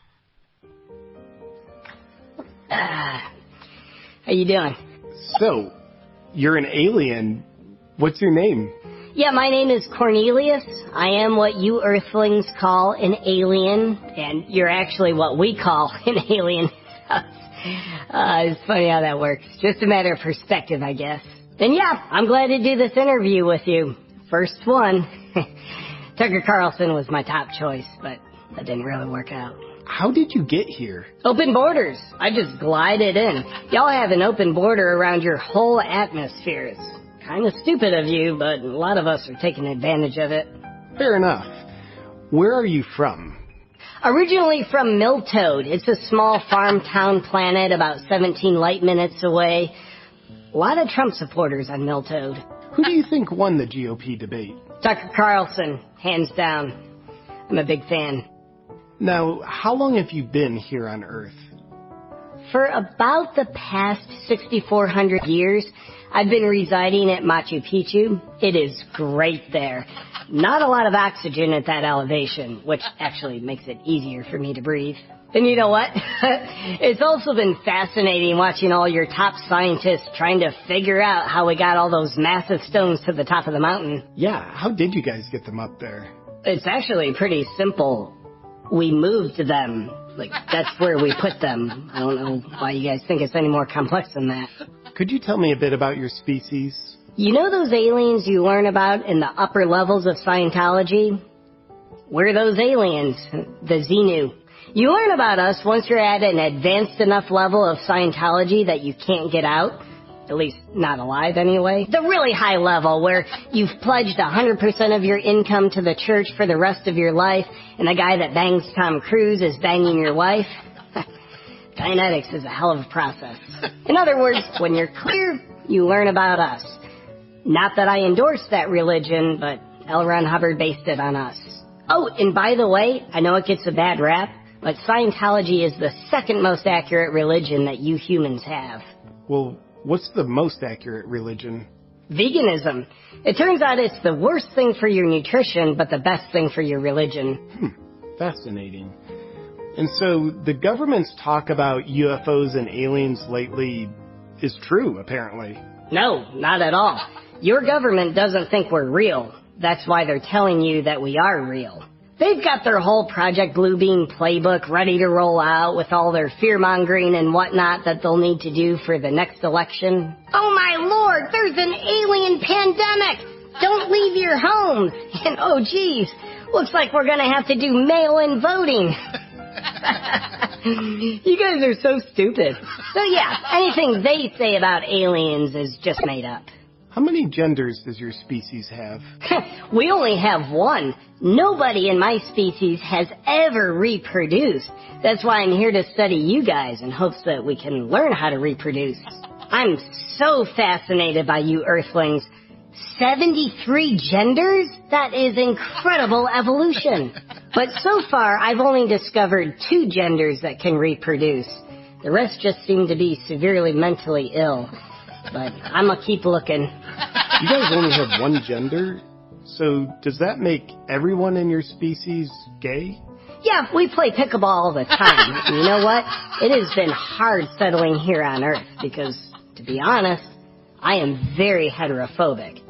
How you doing? So, you're an alien. What's your name? Yeah, my name is Cornelius. I am what you Earthlings call an alien, and you're actually what we call an alien. It's funny how that works. Just a matter of perspective, I guess. And yeah, I'm glad to do this interview with you. First one. Tucker Carlson was my top choice, but that didn't really work out. How did you get here? Open borders. I just glided in. Y'all have an open border around your whole atmosphere. It's kind of stupid of you, but a lot of us are taking advantage of it. Fair enough. Where are you from? Originally from Miltoad. It's a small farm town planet about 17 light minutes away. A lot of Trump supporters on Miltoad. Who do you think won the GOP debate? Tucker Carlson, hands down. I'm a big fan. Now, how long have you been here on Earth? For about the past 6,400 years, I've been residing at Machu Picchu. It is great there. Not a lot of oxygen at that elevation, which actually makes it easier for me to breathe. And you know what? It's also been fascinating watching all your top scientists trying to figure out how we got all those massive stones to the top of the mountain. Yeah, how did you guys get them up there? It's actually pretty simple. We moved them. Like, that's where we put them. I don't know why you guys think it's any more complex than that. Could you tell me a bit about your species? You know those aliens you learn about in the upper levels of Scientology? We're those aliens, the Xenu. You learn about us once you're at an advanced enough level of Scientology that you can't get out. At least not alive anyway. The really high level where you've pledged 100% of your income to the church for the rest of your life, and the guy that bangs Tom Cruise is banging your wife. Dianetics is a hell of a process. In other words, when you're clear, you learn about us. Not that I endorse that religion, but L. Ron Hubbard based it on us. Oh, and by the way, I know it gets a bad rap, but Scientology is the second most accurate religion that you humans have. Well, what's the most accurate religion? Veganism. It turns out it's the worst thing for your nutrition, but the best thing for your religion. Fascinating. And so the government's talk about UFOs and aliens lately is true, apparently. No, not at all. Your government doesn't think we're real. That's why they're telling you that we are real. They've got their whole Project Bluebeam playbook ready to roll out with all their fear-mongering and whatnot that they'll need to do for the next election. Oh my lord, there's an alien pandemic! Don't leave your home! And oh geez, looks like we're gonna have to do mail-in voting. You guys are so stupid. So yeah, anything they say about aliens is just made up. How many genders does your species have? We only have one. Nobody in my species has ever reproduced. That's why I'm here to study you guys in hopes that we can learn how to reproduce. I'm so fascinated by you Earthlings. 73 genders? That is incredible evolution. But so far, I've only discovered 2 genders that can reproduce. The rest just seem to be severely mentally ill. But I'm gonna keep looking. You guys only have one gender? So does that make everyone in your species gay? Yeah, we play pickleball all the time. And you know what? It has been hard settling here on Earth because, to be honest, I am very heterophobic.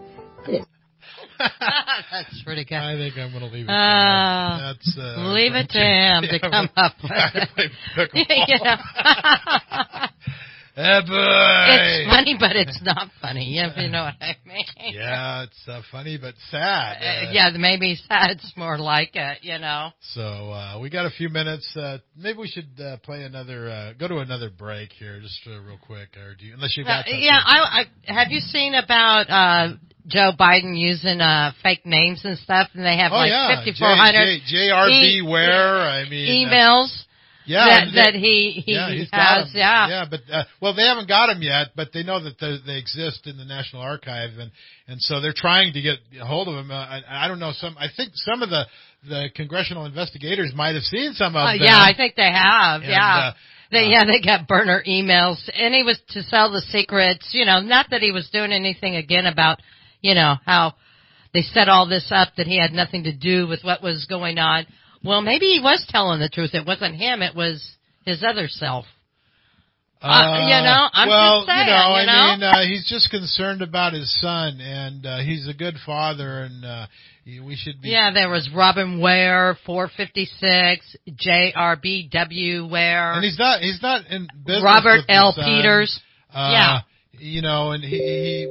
That's pretty good. I think I'm going to leave it to him. Leave it to him to come up with it. Hey, boy. It's funny, but it's not funny, if you know what I mean. Yeah, it's funny, but sad. Yeah, maybe sad's more like it, you know. So we got a few minutes. Maybe we should play another, go to another break here, just real quick. Or do you, unless you got something. Yeah, I have you seen about Joe Biden using fake names and stuff, and they have 5,400 JRB Ware. I mean emails. Yeah, that he has. Yeah, but well, they haven't got them yet, but they know that they exist in the National Archive, and so they're trying to get a hold of them. I don't know. I think some of the congressional investigators might have seen some of them. Yeah, I think they have. And, they got burner emails, and he was to sell the secrets. You know, not that he was doing anything again about, you know, how they set all this up, that he had nothing to do with what was going on. Well, maybe he was telling the truth. It wasn't him. It was his other self. I'm just saying. I mean, he's just concerned about his son, and he's a good father, and we should be. Yeah, there was Robin Ware, 456, JRBW Ware. And he's not in business Robert with L. his son. Peters. Yeah. You know, and he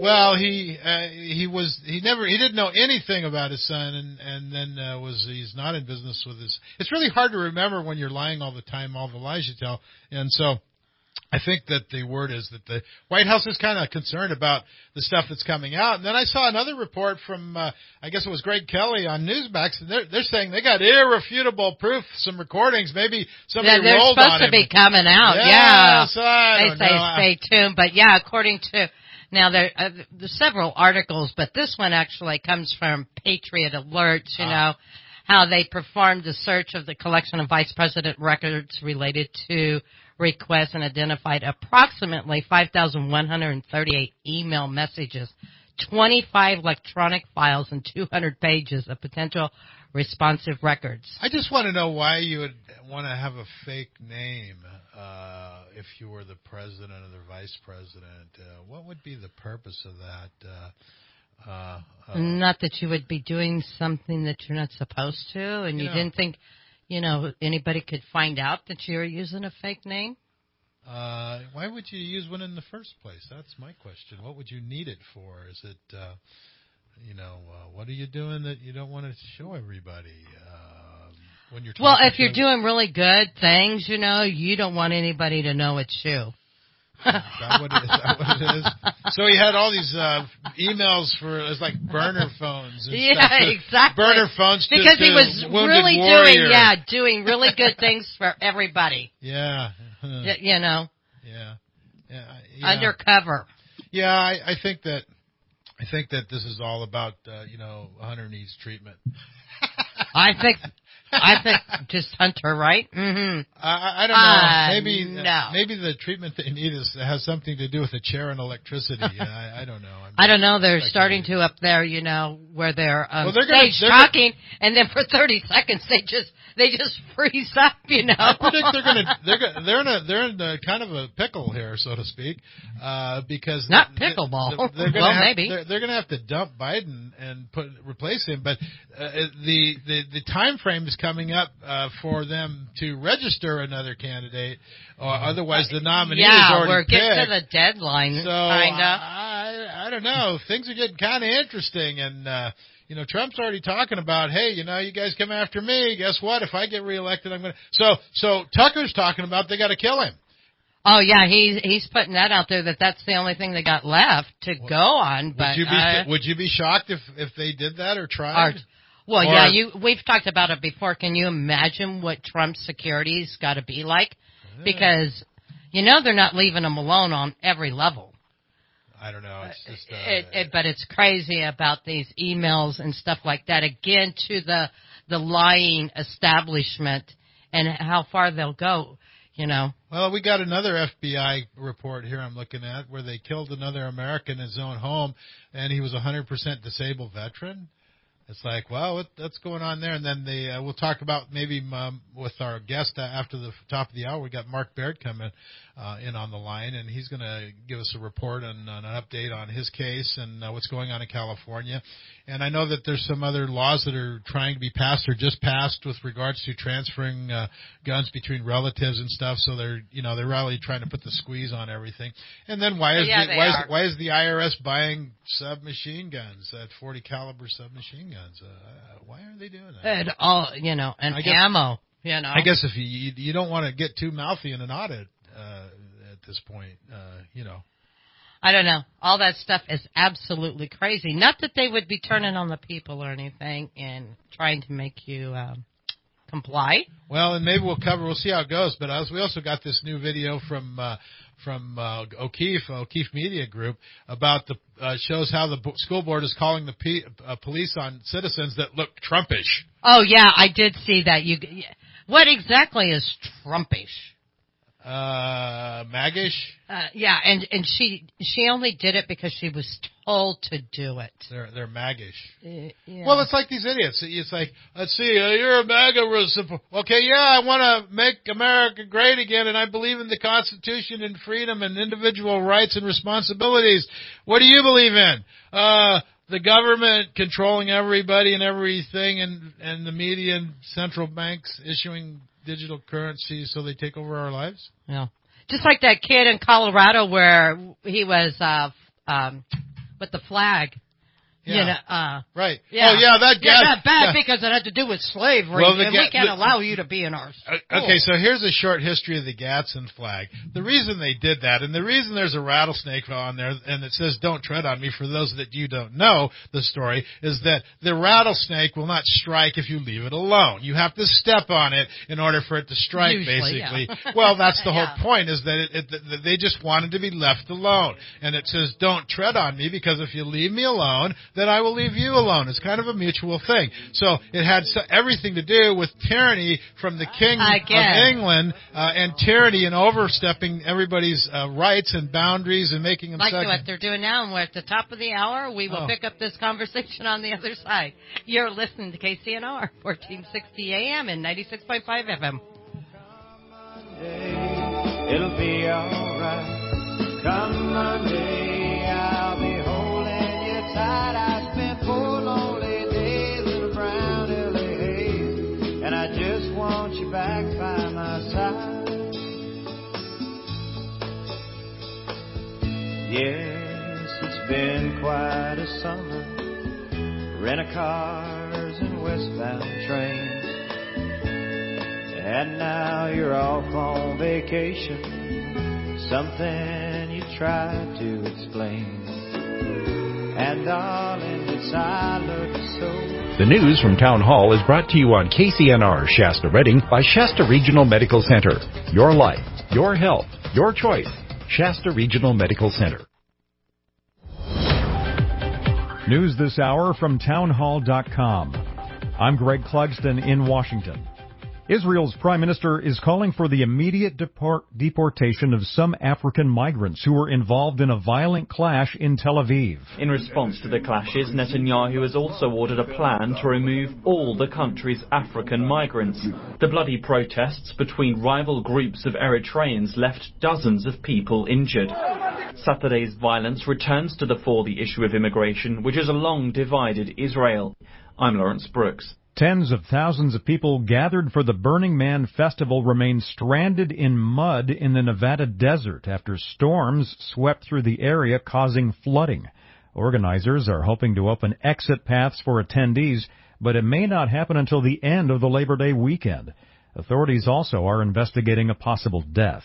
didn't know anything about his son, and then he's not in business with his. It's really hard to remember when you're lying all the time, all the lies you tell, and so I think that the word is that the White House is kind of concerned about the stuff that's coming out. And then I saw another report from, I guess it was Greg Kelly on Newsmax, and they're saying they got irrefutable proof, some recordings, maybe somebody rolled on him. They're supposed to be coming out, So I don't know. Stay tuned. But yeah, according to, now there's several articles, but this one actually comes from Patriot Alerts, you know, how they performed a search of the collection of vice president records related to requests and identified approximately 5,138 email messages, 25 electronic files, and 200 pages of potential responsive records. I just want to know why you would want to have a fake name if you were the president or the vice president. What would be the purpose of that? Not that you would be doing something that you're not supposed to, and you didn't think, you know, anybody could find out that you're using a fake name? Why would you use one in the first place? That's my question. What would you need it for? Is it, what are you doing that you don't want to show everybody? when you're talking. Well, if you're doing really good things, you know, you don't want anybody to know it's you. Is that what it is? So he had all these emails for, it's like burner phones and stuff. Yeah, exactly. Burner phones because he was really warrior. doing really good things for everybody. Yeah. You know. Yeah. Undercover. Yeah, I think that this is all about Hunter needs treatment. I think just Hunter, right? Mm-hmm. I don't know. Maybe the treatment they need has something to do with a chair and electricity. I don't know. I don't know. They're starting to up there, you know, where they're stage talking, and then for 30 seconds they just freeze up, you know. I predict they're in a kind of a pickle here, so to speak, because not pickleball. They're maybe they're going to have to dump Biden and replace him, but the time frame is coming up for them to register another candidate, or otherwise the nominee is already we're picked. getting to the deadline. So I don't know. Things are getting kind of interesting, and Trump's already talking about, hey, you guys come after me. Guess what? If I get reelected, I'm going to. So Tucker's talking about they got to kill him. Oh yeah, he's putting that out there that's the only thing they got left to go on. But would you be shocked if they did that or tried? We've talked about it before. Can you imagine what Trump's security's got to be like? Yeah. Because they're not leaving him alone on every level. I don't know. It's just, but it's crazy about these emails and stuff like that. Again, to the lying establishment and how far they'll go. Well, we got another FBI report here I'm looking at where they killed another American in his own home, and he was a 100% disabled veteran. It's like, well, what's going on there? And then we'll talk about maybe with our guest after the top of the hour. We got Mark Baird coming in on the line, and he's going to give us a report on an update on his case and what's going on in California. And I know that there's some other laws that are trying to be passed or just passed with regards to transferring guns between relatives and stuff. So they're really trying to put the squeeze on everything. And then why is the IRS buying submachine guns, 40 caliber submachine guns? Why are they doing that? And all and ammo. I guess if you don't want to get too mouthy in an audit at this point, I don't know. All that stuff is absolutely crazy. Not that they would be turning on the people or anything and trying to make you comply. Well, and maybe we'll see how it goes. But we also got this new video from O'Keefe Media Group about shows how the school board is calling the police on citizens that look Trumpish. Oh yeah, I did see that. What exactly is Trumpish? Maggish? Yeah, and she only did it because she was told to do it. They're maggish. Yeah. Well, it's like these idiots. It's like, let's see, you're a MAGA. Okay, yeah, I want to make America great again, and I believe in the Constitution and freedom and individual rights and responsibilities. What do you believe in? The government controlling everybody and everything, and the media and central banks issuing digital currency so they take over our lives? Yeah. Just like that kid in Colorado where he was with the flag. Yeah. Right. Yeah. Oh, yeah, that guy. Yeah, not bad because it had to do with slavery, and we can't allow you to be in our school. Okay, so here's a short history of the Gadsden flag. The reason they did that, and the reason there's a rattlesnake on there, and it says, don't tread on me, for those that you don't know the story, is that the rattlesnake will not strike if you leave it alone. You have to step on it in order for it to strike, usually, basically. Yeah. Well, that's the whole point, is that they just wanted to be left alone. And it says, don't tread on me, because if you leave me alone, then I will leave you alone. It's kind of a mutual thing. So it had everything to do with tyranny from the King of England and tyranny and overstepping everybody's rights and boundaries and making them like what they're doing now. And we're at the top of the hour. We will pick up this conversation on the other side. You're listening to KCNR, 1460 AM and 96.5 FM. It'll be all right. Come Monday, I'll be holding you tight. I spent 4 lonely days in a brown LA haze, and I just want you back by my side. Yes, it's been quite a summer. Rent-a-cars and westbound trains. and now you're off on vacation. Something you tried to explain. And darling, it's I love you so. The news from Town Hall is brought to you on KCNR Shasta Redding by Shasta Regional Medical Center. Your life, your health, your choice. Shasta Regional Medical Center. News this hour from townhall.com. I'm Greg Clugston in Washington. Israel's prime minister is calling for the immediate deportation of some African migrants who were involved in a violent clash in Tel Aviv. In response to the clashes, Netanyahu has also ordered a plan to remove all the country's African migrants. The bloody protests between rival groups of Eritreans left dozens of people injured. Saturday's violence returns to the fore the issue of immigration, which has long divided Israel. I'm Lawrence Brooks. Tens of thousands of people gathered for the Burning Man festival remain stranded in mud in the Nevada desert after storms swept through the area, causing flooding. Organizers are hoping to open exit paths for attendees, but it may not happen until the end of the Labor Day weekend. Authorities also are investigating a possible death.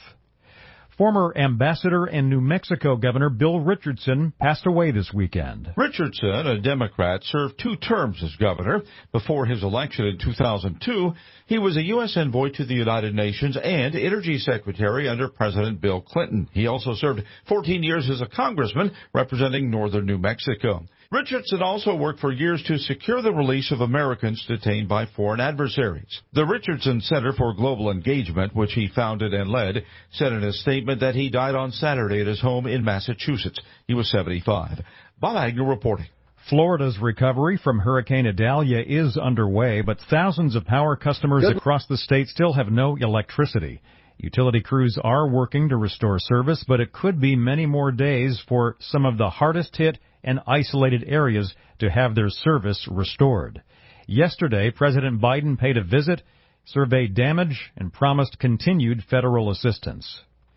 Former ambassador and New Mexico Governor Bill Richardson passed away this weekend. Richardson, a Democrat, served 2 terms as governor. Before his election in 2002, he was a U.S. envoy to the United Nations and Energy Secretary under President Bill Clinton. He also served 14 years as a congressman representing northern New Mexico. Richardson also worked for years to secure the release of Americans detained by foreign adversaries. The Richardson Center for Global Engagement, which he founded and led, said in a statement that he died on Saturday at his home in Massachusetts. He was 75. Bob Agnew reporting. Florida's recovery from Hurricane Idalia is underway, but thousands of power customers across the state still have no electricity. Utility crews are working to restore service, but it could be many more days for some of the hardest hit and isolated areas to have their service restored. Yesterday, President Biden paid a visit, surveyed damage, and promised continued federal assistance.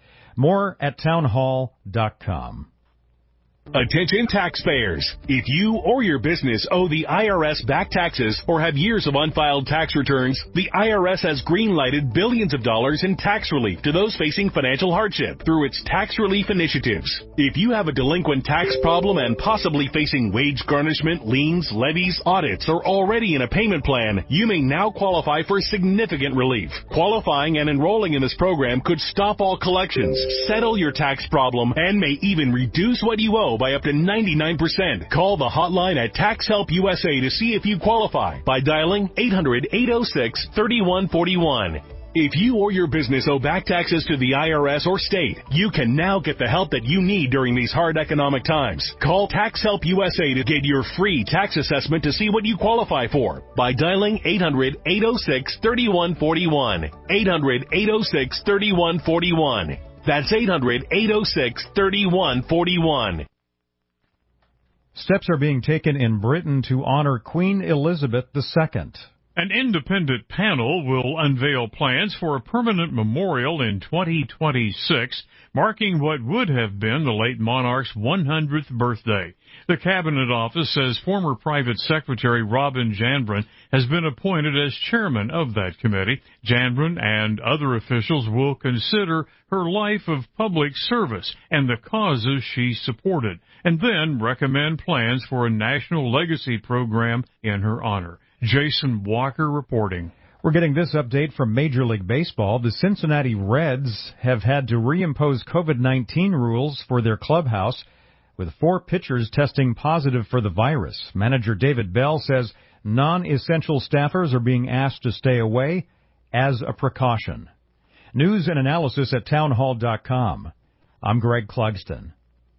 More at townhall.com. Attention taxpayers. If you or your business owe the IRS back taxes or have years of unfiled tax returns, the IRS has green-lighted billions of dollars in tax relief to those facing financial hardship through its tax relief initiatives. If you have a delinquent tax problem and possibly facing wage garnishment, liens, levies, audits, or already in a payment plan, you may now qualify for significant relief. Qualifying and enrolling in this program could stop all collections, settle your tax problem, and may even reduce what you owe by up to 99%. Call the hotline at Tax Help USA to see if you qualify by dialing 800-806-3141. If you or your business owe back taxes to the IRS or state, you can now get the help that you need during these hard economic times. Call Tax Help USA to get your free tax assessment to see what you qualify for by dialing 800-806-3141. 800-806-3141. That's 800-806-3141. Steps are being taken in Britain to honor Queen Elizabeth II. An independent panel will unveil plans for a permanent memorial in 2026, marking what would have been the late monarch's 100th birthday. The Cabinet Office says former Private Secretary Robin Janbrun has been appointed as chairman of that committee. Janbrun and other officials will consider her life of public service and the causes she supported, and then recommend plans for a national legacy program in her honor. Jason Walker reporting. We're getting this update from Major League Baseball. The Cincinnati Reds have had to reimpose COVID-19 rules for their clubhouse, with 4 pitchers testing positive for the virus. Manager David Bell says non-essential staffers are being asked to stay away as a precaution. News and analysis at townhall.com. I'm Greg Clugston.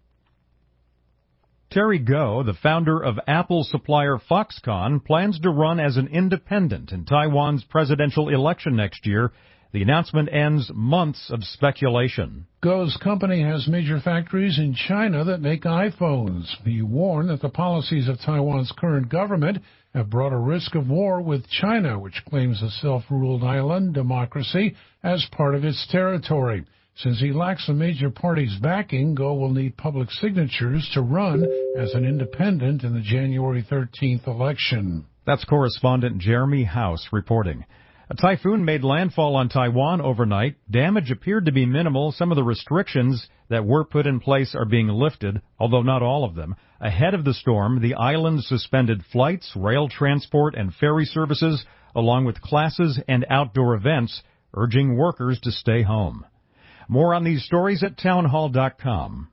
Terry Goh, the founder of Apple supplier Foxconn, plans to run as an independent in Taiwan's presidential election next year. The announcement ends months of speculation. Goh's company has major factories in China that make iPhones. He warned that the policies of Taiwan's current government have brought a risk of war with China, which claims a self-ruled island democracy as part of its territory. Since he lacks a major party's backing, Goh will need public signatures to run as an independent in the January 13th election. That's correspondent Jeremy House reporting. A typhoon made landfall on Taiwan overnight. Damage appeared to be minimal. Some of the restrictions that were put in place are being lifted, although not all of them. Ahead of the storm, the island suspended flights, rail transport, and ferry services, along with classes and outdoor events, urging workers to stay home. More on these stories at townhall.com.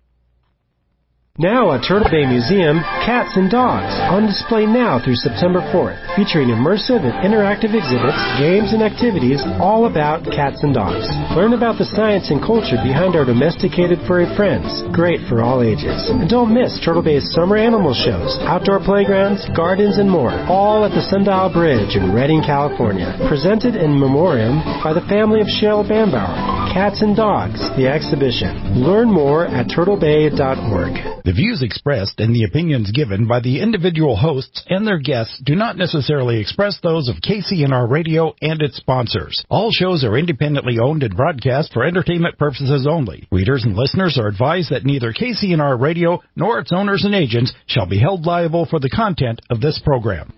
Now at Turtle Bay Museum, Cats and Dogs, on display now through September 4th, featuring immersive and interactive exhibits, games, and activities all about cats and dogs. Learn about the science and culture behind our domesticated furry friends, great for all ages. And don't miss Turtle Bay's summer animal shows, outdoor playgrounds, gardens, and more, all at the Sundial Bridge in Redding, California. Presented in memoriam by the family of Cheryl Bambauer. Cats and Dogs, the exhibition. Learn more at turtlebay.org. The views expressed and the opinions given by the individual hosts and their guests do not necessarily express those of KCNR Radio and its sponsors. All shows are independently owned and broadcast for entertainment purposes only. Readers and listeners are advised that neither KCNR Radio nor its owners and agents shall be held liable for the content of this program.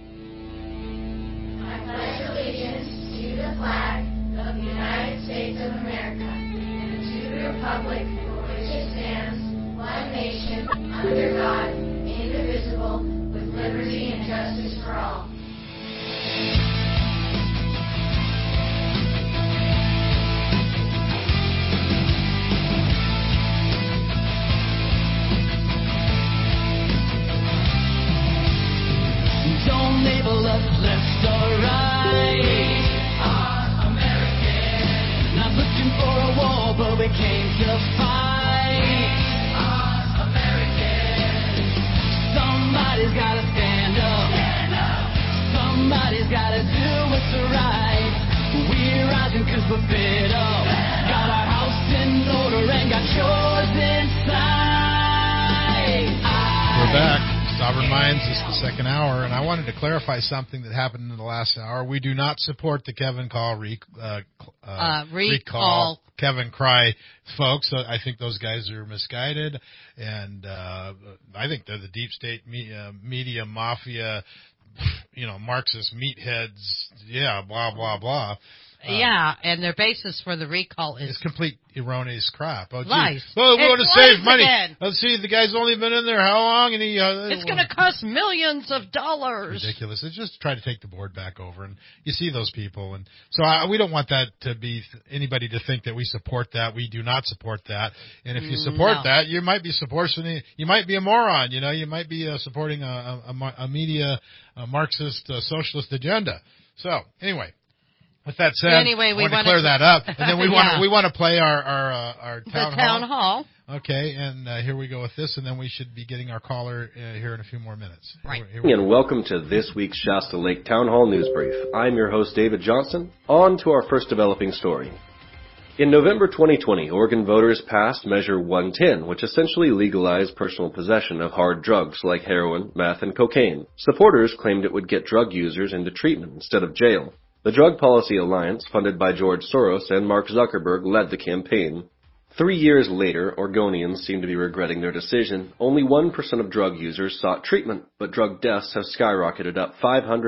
I pledge allegiance to the flag of the United States of America and to the republic for which it stands, one nation, under God, indivisible, with liberty and justice for all. Don't label us left or right. We are American. Not looking for a war, but we came to fight. We are American. Somebody's gotta stand up. Stand up. Somebody's gotta do what's right. We're rising 'cause we're fed up. Got our house in order and got yours in sight. We're back. Sovereign Minds is the second hour, and I wanted to clarify something that happened in the last hour. We do not support the Kevin recall Kevin Cry folks. I think those guys are misguided, and I think they're the deep state media mafia, Marxist meatheads. Yeah, blah blah blah. Yeah, and their basis for the recall is complete erroneous crap. Oh, lies. Well, we want to save money. Again. Let's see, the guy's only been in there how long? And it's going to cost millions of dollars. Ridiculous. It's just try to take the board back over, and you see those people, and so we don't want that to be anybody to think that we support that. We do not support that. And if you support that, you might be supporting. You might be a moron. You might be supporting a media Marxist socialist agenda. So anyway. With that said, we want to clear that up, and then we want to play our town hall. Okay, and here we go with this, and then we should be getting our caller here in a few more minutes. Right. And welcome to this week's Shasta Lake Town Hall News Brief. I'm your host, David Johnson. On to our first developing story. In November 2020, Oregon voters passed Measure 110, which essentially legalized personal possession of hard drugs like heroin, meth, and cocaine. Supporters claimed it would get drug users into treatment instead of jail. The Drug Policy Alliance, funded by George Soros and Mark Zuckerberg, led the campaign. 3 years later, Oregonians seem to be regretting their decision. Only 1% of drug users sought treatment, but drug deaths have skyrocketed up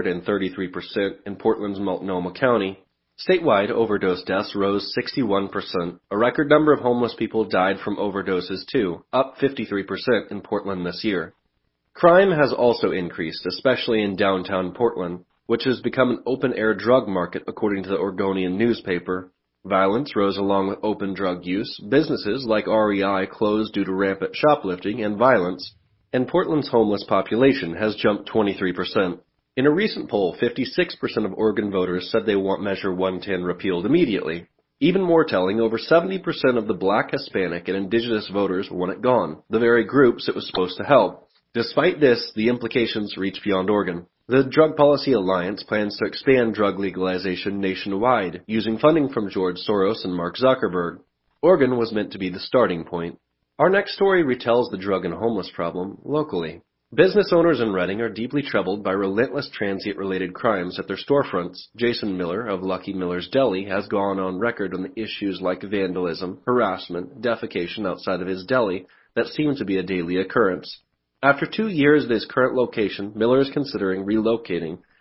533% in Portland's Multnomah County. Statewide, overdose deaths rose 61%. A record number of homeless people died from overdoses too, up 53% in Portland this year. Crime has also increased, especially in downtown Portland, which has become an open-air drug market according to the Oregonian newspaper. Violence rose along with open drug use. Businesses like REI closed due to rampant shoplifting and violence, and Portland's homeless population has jumped 23%. In a recent poll, 56% of Oregon voters said they want Measure 110 repealed immediately. Even more telling, over 70% of the Black, Hispanic, and Indigenous voters want it gone, the very groups it was supposed to help. Despite this, the implications reach beyond Oregon. The Drug Policy Alliance plans to expand drug legalization nationwide, using funding from George Soros and Mark Zuckerberg. Oregon was meant to be the starting point. Our next story retells the drug and homeless problem locally. Business owners in Redding are deeply troubled by relentless transient-related crimes at their storefronts. Jason Miller of Lucky Miller's Deli has gone on record on the issues like vandalism, harassment, defecation outside of his deli that seem to be a daily occurrence. After 2 years at his current location, Miller is considering relocating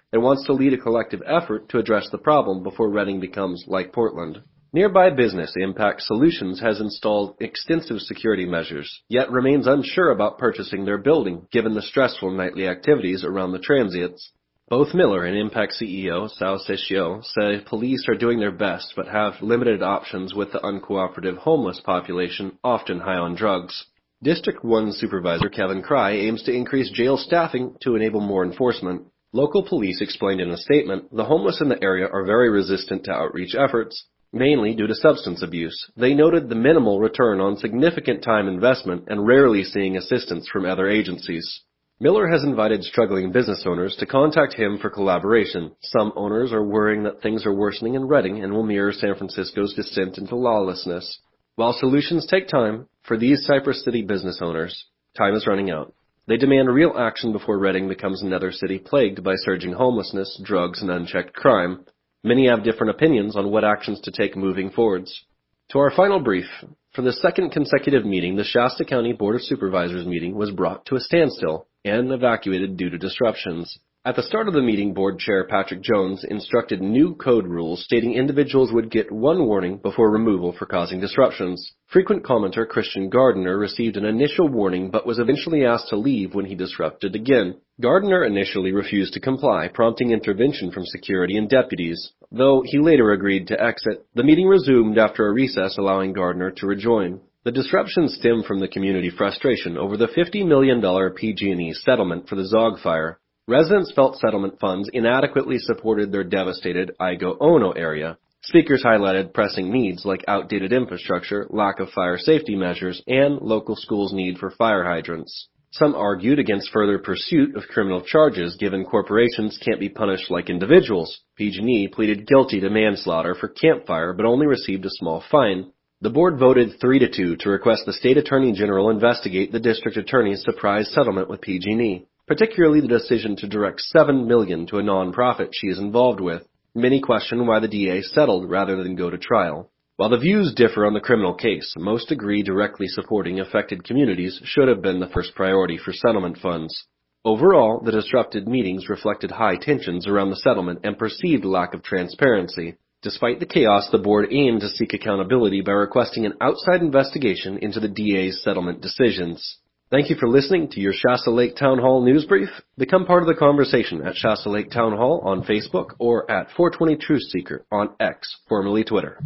and wants to lead a collective effort to address the problem before Reading becomes like Portland. Nearby business Impact Solutions has installed extensive security measures, yet remains unsure about purchasing their building given the stressful nightly activities around the transients. Both Miller and Impact CEO Sal Seixio say police are doing their best but have limited options with the uncooperative homeless population, often high on drugs. District 1 Supervisor Kevin Cry aims to increase jail staffing to enable more enforcement. Local police explained in a statement, the homeless in the area are very resistant to outreach efforts, mainly due to substance abuse. They noted the minimal return on significant time investment and rarely seeing assistance from other agencies. Miller has invited struggling business owners to contact him for collaboration. Some owners are worrying that things are worsening in Reading and will mirror San Francisco's descent into lawlessness. While solutions take time, for these Cypress City business owners, time is running out. They demand real action before Reading becomes another city plagued by surging homelessness, drugs, and unchecked crime. Many have different opinions on what actions to take moving forwards. To our final brief, for the second consecutive meeting, the Shasta County Board of Supervisors meeting was brought to a standstill and evacuated due to disruptions. At the start of the meeting, Board Chair Patrick Jones instructed new code rules stating individuals would get one warning before removal for causing disruptions. Frequent commenter Christian Gardner received an initial warning but was eventually asked to leave when he disrupted again. Gardner initially refused to comply, prompting intervention from security and deputies. Though he later agreed to exit, the meeting resumed after a recess, allowing Gardner to rejoin. The disruption stemmed from the community frustration over the $50 million PG&E settlement for the Zog fire. Residents felt settlement funds inadequately supported their devastated Igo-Ono area. Speakers highlighted pressing needs like outdated infrastructure, lack of fire safety measures, and local schools' need for fire hydrants. Some argued against further pursuit of criminal charges given corporations can't be punished like individuals. PG&E pleaded guilty to manslaughter for campfire but only received a small fine. The board voted 3-2 to request the state attorney general investigate the district attorney's surprise settlement with PG&E, particularly the decision to direct $7 million to a nonprofit she is involved with. Many question why the DA settled rather than go to trial. While the views differ on the criminal case, most agree directly supporting affected communities should have been the first priority for settlement funds. Overall, the disrupted meetings reflected high tensions around the settlement and perceived lack of transparency. Despite the chaos, the board aimed to seek accountability by requesting an outside investigation into the DA's settlement decisions. Thank you for listening to your Shasta Lake Town Hall News Brief. Become part of the conversation at Shasta Lake Town Hall on Facebook or at 420 Truth Seeker on X, formerly Twitter.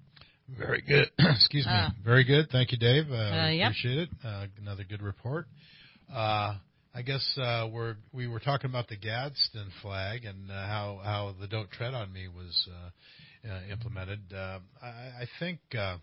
Very good. Excuse me. Very good. Thank you, Dave. Yep. Appreciate it. Another good report. I guess we were talking about the Gadsden flag and how the "Don't Tread on Me" was implemented. I think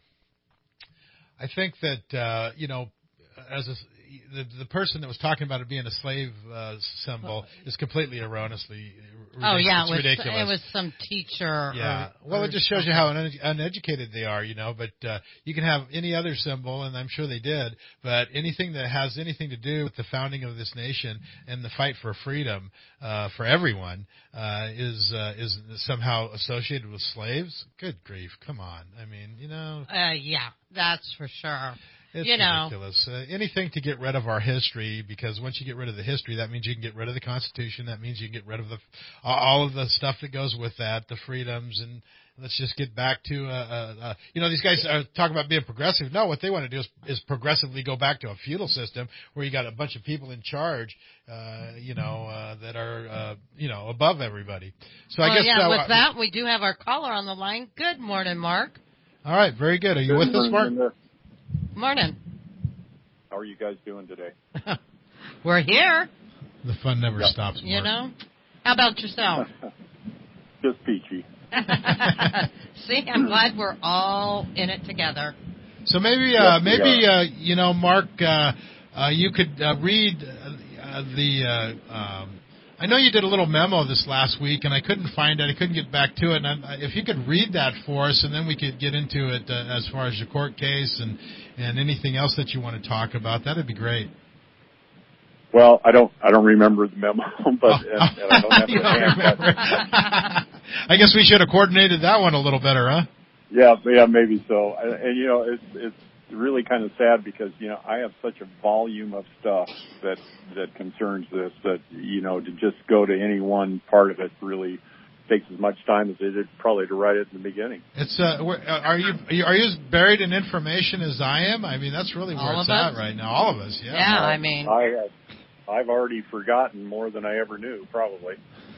that as the person that was talking about it being a slave symbol is completely erroneously ridiculous. It was some teacher. Yeah. Well, it just shows you how uneducated they are, But you can have any other symbol, and I'm sure they did. But anything that has anything to do with the founding of this nation and the fight for freedom for everyone is somehow associated with slaves. Good grief! Come on. I mean, Yeah, that's for sure. It's ridiculous. Anything to get rid of our history, because once you get rid of the history, that means you can get rid of the Constitution. That means you can get rid of all of the stuff that goes with that, the freedoms, and let's just get back to these guys are talking about being progressive. No, what they want to do is progressively go back to a feudal system where you got a bunch of people in charge, that are above everybody. So I guess with that, we do have our caller on the line. Good morning, Mark. All right, very good. Are you with us, Mark? Morning. How are you guys doing today? We're here. The fun never stops, Mark. How about yourself? Just peachy. See, I'm glad we're all in it together. So maybe Mark, you could read I know you did a little memo this last week, and I couldn't find it. I couldn't get back to it. And if you could read that for us, and then we could get into it as far as your court case and anything else that you want to talk about, that'd be great. Well, I don't remember the memo, but and I don't have to remember. I guess we should have coordinated that one a little better, huh? Yeah, maybe so. And it's really kind of sad because, I have such a volume of stuff that concerns this that, to just go to any one part of it really takes as much time as it did probably to write it in the beginning. It's are you as buried in information as I am? I mean, that's really where it's at right now. All of us, yeah. Yeah, I mean, I've already forgotten more than I ever knew, probably.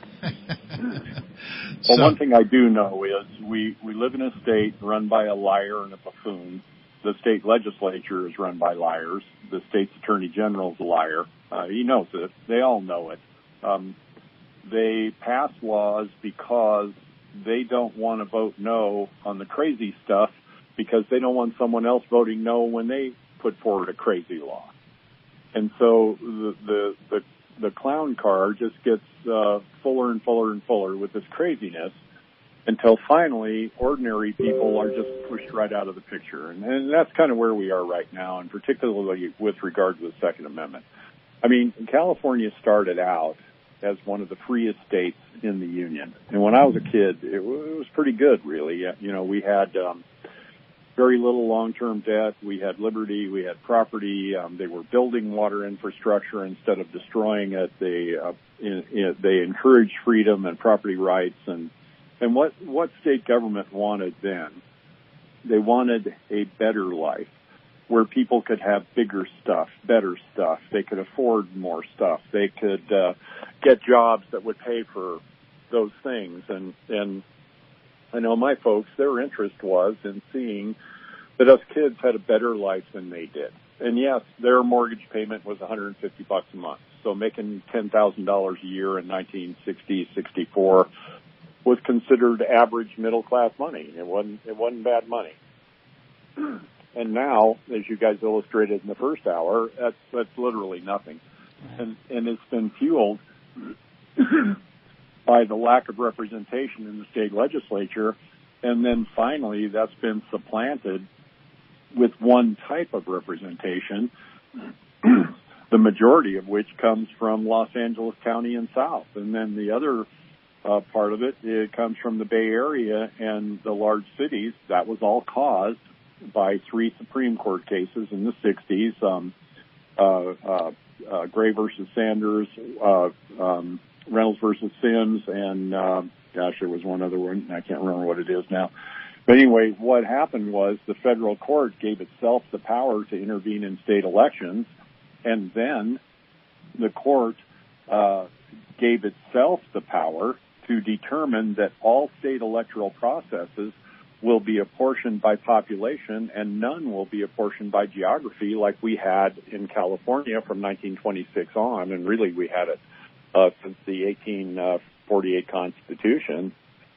Well, one thing I do know is we live in a state run by a liar and a buffoon. The state legislature is run by liars. The state's attorney general is a liar. He knows it. They all know it. They pass laws because they don't want to vote no on the crazy stuff because they don't want someone else voting no when they put forward a crazy law. And so the clown car just gets fuller and fuller and fuller with this craziness until finally ordinary people are just pushed right out of the picture. And that's kind of where we are right now, and particularly with regard to the Second Amendment. I mean, California started out as one of the freest states in the Union. And when I was a kid, it was pretty good, really. We had very little long-term debt. We had liberty. We had property. They were building water infrastructure instead of destroying it. They encouraged freedom and property rights. And what state government wanted then? They wanted a better life where people could have bigger stuff, better stuff. They could afford more stuff. They could get jobs that would pay for those things. And I know my folks, their interest was in seeing that us kids had a better life than they did. And yes, their mortgage payment was $150 a month. So making $10,000 a year in 1960, 64 was considered average middle class money. It wasn't bad money. And now, as you guys illustrated in the first hour, that's literally nothing. And it's been fueled by the lack of representation in the state legislature. And then finally, that's been supplanted with one type of representation, the majority of which comes from Los Angeles County and South. And then the other part of it comes from the Bay Area and the large cities. That was all caused by 3 Supreme Court cases in the 60s, Gray versus Sanders, Reynolds versus Sims, and there was one other one. I can't remember what it is now. But anyway, what happened was the federal court gave itself the power to intervene in state elections, and then the court gave itself the power to determine that all state electoral processes will be apportioned by population and none will be apportioned by geography like we had in California from 1926 on, and really we had it since the 1848 Constitution,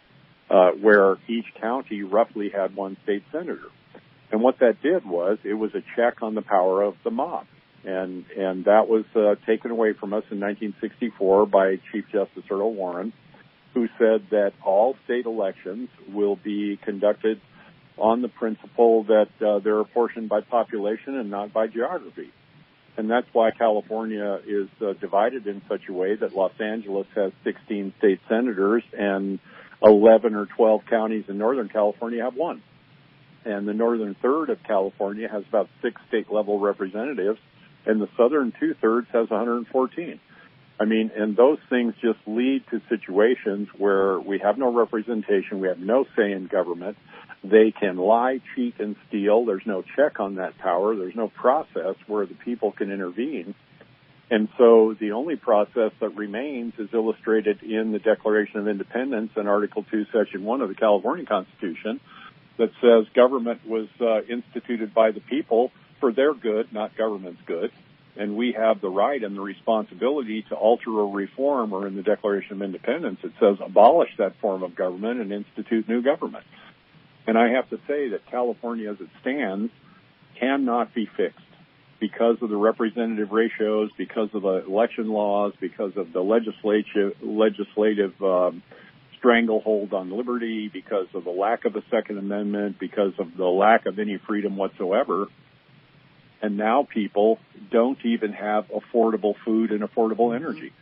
where each county roughly had one state senator. And what that did was it was a check on the power of the mob. And that was taken away from us in 1964 by Chief Justice Earl Warren, who said that all state elections will be conducted on the principle that they're apportioned by population and not by geography. And that's why California is divided in such a way that Los Angeles has 16 state senators and 11 or 12 counties in Northern California have one. And the northern third of California has about 6 state-level representatives, and the southern two-thirds has 114. I mean, and those things just lead to situations where we have no representation, we have no say in government. They can lie, cheat, and steal. There's no check on that power. There's no process where the people can intervene. And so the only process that remains is illustrated in the Declaration of Independence and Article 2, Section 1 of the California Constitution that says government was instituted by the people for their good, not government's good. And we have the right and the responsibility to alter or reform, or in the Declaration of Independence, it says abolish that form of government and institute new government. And I have to say that California as it stands cannot be fixed because of the representative ratios, because of the election laws, because of the legislative stranglehold on liberty, because of the lack of a Second Amendment, because of the lack of any freedom whatsoever. And now people don't even have affordable food and affordable energy.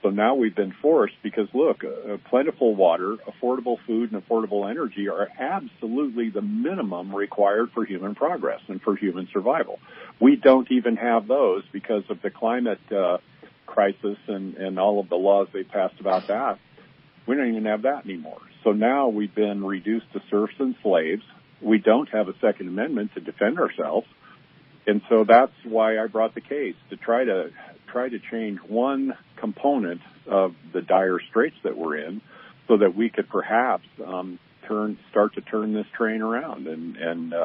So now we've been forced because, look, plentiful water, affordable food, and affordable energy are absolutely the minimum required for human progress and for human survival. We don't even have those because of the climate crisis and all of the laws they passed about that. We don't even have that anymore. So now we've been reduced to serfs and slaves. We don't have a Second Amendment to defend ourselves. And so that's why I brought the case, to try to change one component of the dire straits that we're in so that we could perhaps start to turn this train around. And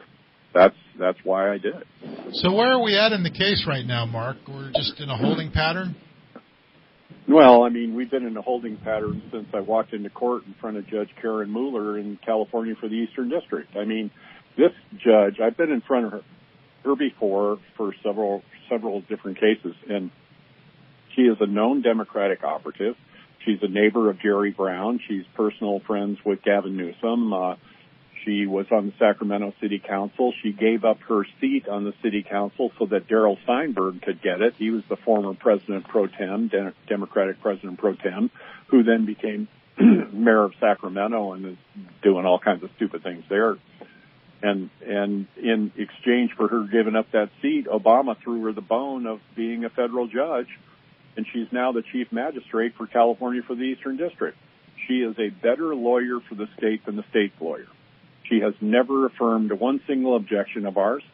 that's why I did it. So where are we at in the case right now, Mark? We're just in a holding pattern? Well, I mean, we've been in a holding pattern since I walked into court in front of Judge Karen Mueller in California for the Eastern District. I mean, this judge, I've been in front of her before for several different cases, and she is a known Democratic operative. She's a neighbor of Jerry Brown. She's personal friends with Gavin Newsom. She was on the Sacramento City Council. She gave up her seat on the City Council so that Darrell Steinberg could get it. He was the former President Pro Tem, Democratic President Pro Tem, who then became mayor of Sacramento and is doing all kinds of stupid things there. And in exchange for her giving up that seat, Obama threw her the bone of being a federal judge, and she's now the chief magistrate for California for the Eastern District. She is a better lawyer for the state than the state's lawyer. She has never affirmed one single objection of ours.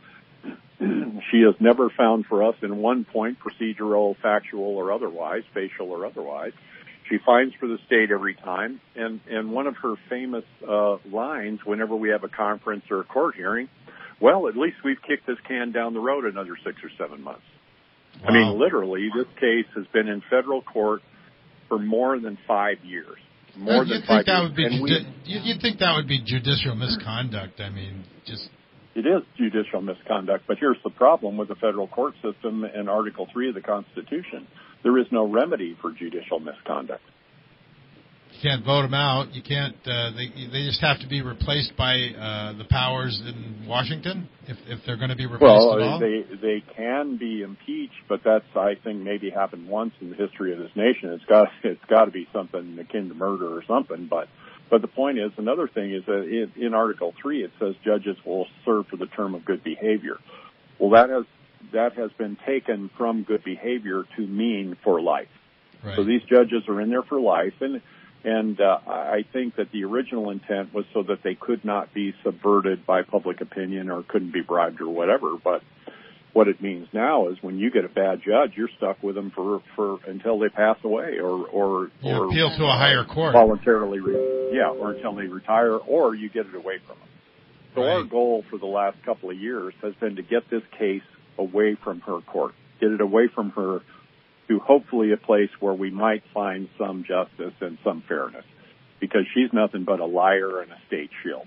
She has never found for us in one point, procedural, factual, or otherwise, facial or otherwise. She finds for the state every time. And one of her famous lines whenever we have a conference or a court hearing, well, at least we've kicked this can down the road another 6 or 7 months. Wow. I mean, literally, this case has been in federal court for more than 5 years. You'd think that would be judicial misconduct. I mean, just... It is judicial misconduct, but here's the problem with the federal court system and Article 3 of the Constitution. There is no remedy for judicial misconduct. You can't vote them out. You can't. They just have to be replaced by the powers in Washington if they're going to be replaced at all. They can be impeached, but that's, I think, maybe happened once in the history of this nation. It's got to be something akin to murder or something. But the point is, another thing is that in Article 3 it says judges will serve for the term of good behavior. Well, that has been taken from good behavior to mean for life. Right. So these judges are in there for life, and I think that the original intent was so that they could not be subverted by public opinion or couldn't be bribed or whatever. But what it means now is when you get a bad judge, you're stuck with them for until they pass away or appeal to a higher court voluntarily, or until they retire, or you get it away from them. So Our goal for the last couple of years has been to get this case away from her court, get it away from her to hopefully a place where we might find some justice and some fairness, because she's nothing but a liar and a state shill.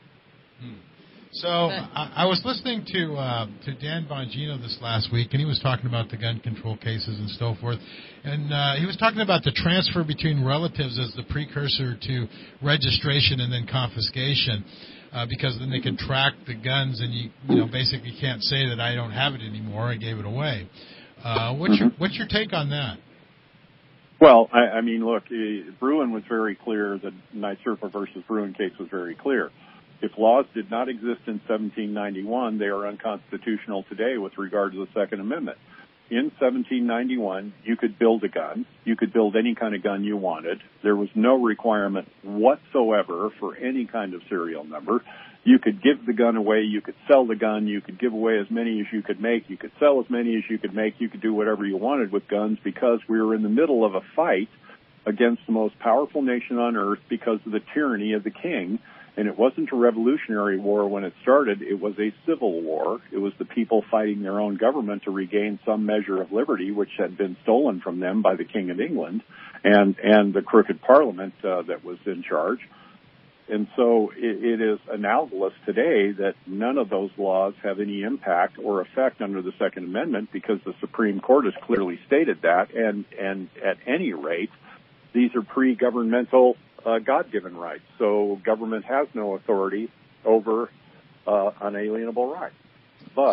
So I was listening to Dan Bongino this last week, and he was talking about the gun control cases and so forth, and he was talking about the transfer between relatives as the precursor to registration and then confiscation, because then they can track the guns, and you basically can't say that I don't have it anymore, I gave it away. What's your take on that? Well, I mean, look, Bruin was very clear. The NYSERPA versus Bruin case was very clear. If laws did not exist in 1791, they are unconstitutional today with regard to the Second Amendment. In 1791, you could build a gun. You could build any kind of gun you wanted. There was no requirement whatsoever for any kind of serial number. You could give the gun away. You could sell the gun. You could give away as many as you could make. You could sell as many as you could make. You could do whatever you wanted with guns because we were in the middle of a fight against the most powerful nation on earth because of the tyranny of the king. And it wasn't a revolutionary war when it started. It was a civil war. It was the people fighting their own government to regain some measure of liberty, which had been stolen from them by the King of England and the crooked parliament that was in charge. And so it is analogous today that none of those laws have any impact or effect under the Second Amendment because the Supreme Court has clearly stated that. And at any rate, these are pre-governmental God-given rights. So government has no authority over unalienable rights. But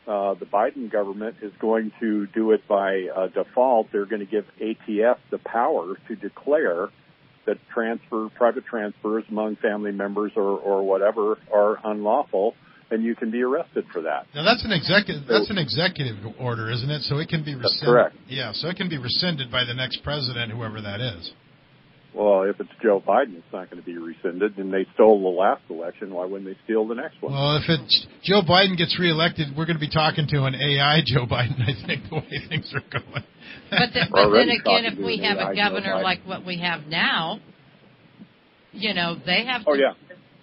the Biden government is going to do it by default. They're going to give ATF the power to declare that private transfers among family members or whatever are unlawful, and you can be arrested for that. Now that's an executive order, isn't it? So it can be rescinded. That's correct. Yeah, so it can be rescinded by the next president, whoever that is. Well, if it's Joe Biden, it's not going to be rescinded, and they stole the last election. Why wouldn't they steal the next one? Well, if Joe Biden gets reelected, we're going to be talking to an AI Joe Biden, I think, the way things are going. But then again, if we have a governor like what we have now, they have to... Oh, yeah.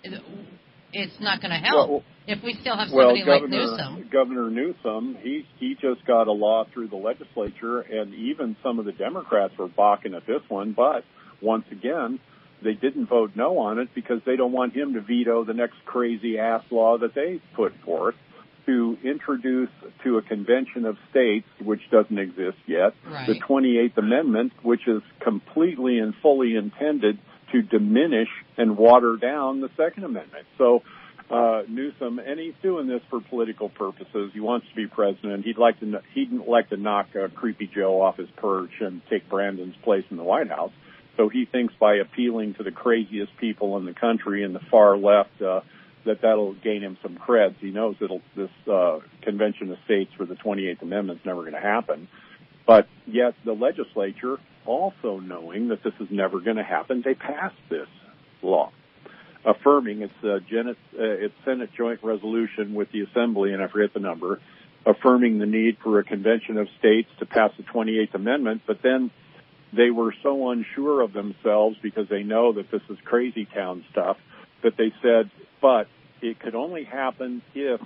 It's not going to help. If we still have somebody like Newsom. Governor Newsom, he just got a law through the legislature, and even some of the Democrats were balking at this one, but... Once again, they didn't vote no on it because they don't want him to veto the next crazy-ass law that they put forth to introduce to a convention of states, which doesn't exist yet, the 28th Amendment, which is completely and fully intended to diminish and water down the Second Amendment. So Newsom, and he's doing this for political purposes. He wants to be president. He'd like to knock Creepy Joe off his perch and take Brandon's place in the White House. So he thinks by appealing to the craziest people in the country and the far left, that'll gain him some creds. He knows this convention of states for the 28th Amendment is never going to happen. But yet the legislature, also knowing that this is never going to happen, they passed this law, affirming it's Senate joint resolution with the Assembly, and I forget the number, affirming the need for a convention of states to pass the 28th Amendment, but then they were so unsure of themselves because they know that this is crazy town stuff that they said, but it could only happen if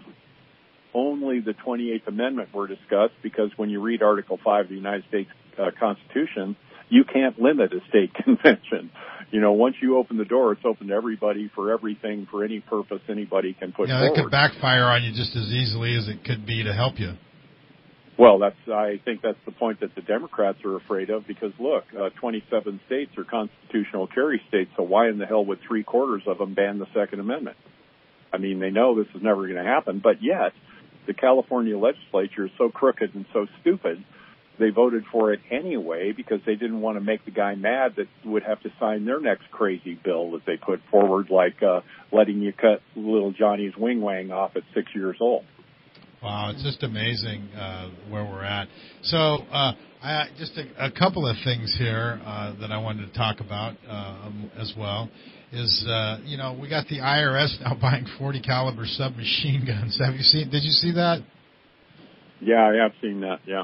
only the 28th Amendment were discussed, because when you read Article 5 of the United States Constitution, you can't limit a state convention. Once you open the door, it's open to everybody for everything, for any purpose anybody can put forward. Yeah, that could backfire on you just as easily as it could be to help you. Well, I think that's the point that the Democrats are afraid of, because look, 27 states are constitutional carry states, so why in the hell would 3/4 of them ban the Second Amendment? I mean, they know this is never going to happen, but yet the California legislature is so crooked and so stupid, they voted for it anyway because they didn't want to make the guy mad that would have to sign their next crazy bill that they put forward, like letting you cut little Johnny's wing-wang off at 6 years old. Wow, it's just amazing where we're at. So just a couple of things here that I wanted to talk about as well is, we got the IRS now buying 40 caliber submachine guns. Did you see that? Yeah, I have seen that, yeah.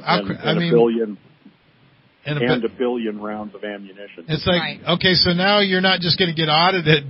A billion rounds of ammunition. It's like, okay, so now you're not just going to get audited.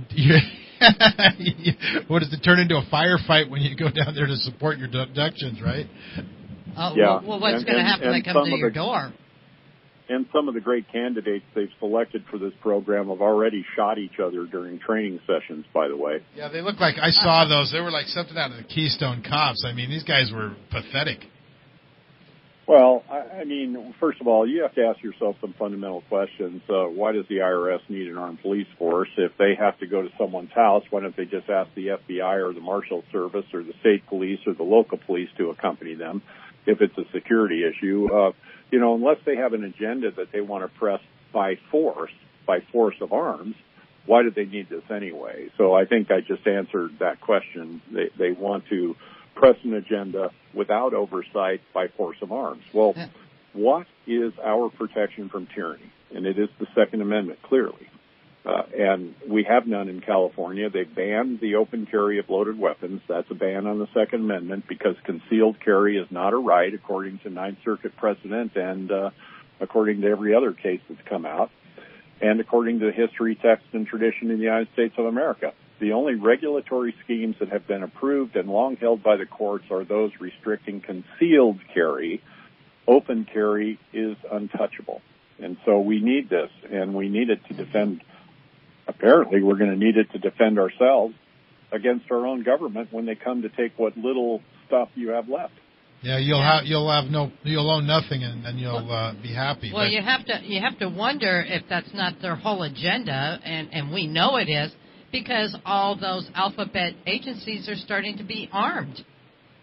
What does it turn into a firefight when you go down there to support your deductions, right? Yeah. Well, what's going to happen when they come to your door? And some of the great candidates they've selected for this program have already shot each other during training sessions, by the way. Yeah, they look like, I saw those. They were like something out of the Keystone Cops. I mean, these guys were pathetic. Well, I mean, first of all, you have to ask yourself some fundamental questions. Why does the IRS need an armed police force? If they have to go to someone's house, why don't they just ask the FBI or the Marshal Service or the state police or the local police to accompany them if it's a security issue? Unless they have an agenda that they want to press by force of arms, why do they need this anyway? So I think I just answered that question. They want to press an agenda without oversight by force of arms. Well, what is our protection from tyranny? And it is the Second Amendment, clearly. And we have none in California. They banned the open carry of loaded weapons. That's a ban on the Second Amendment because concealed carry is not a right, according to Ninth Circuit precedent and according to every other case that's come out, and according to history, text, and tradition in the United States of America. The only regulatory schemes that have been approved and long held by the courts are those restricting concealed carry. Open carry is untouchable. And so we need this, and we need it to defend. Apparently, we're going to need it to defend ourselves against our own government when they come to take what little stuff you have left. Yeah, you'll own nothing, and you'll be happy. Well, you have to wonder if that's not their whole agenda, and we know it is, because all those alphabet agencies are starting to be armed.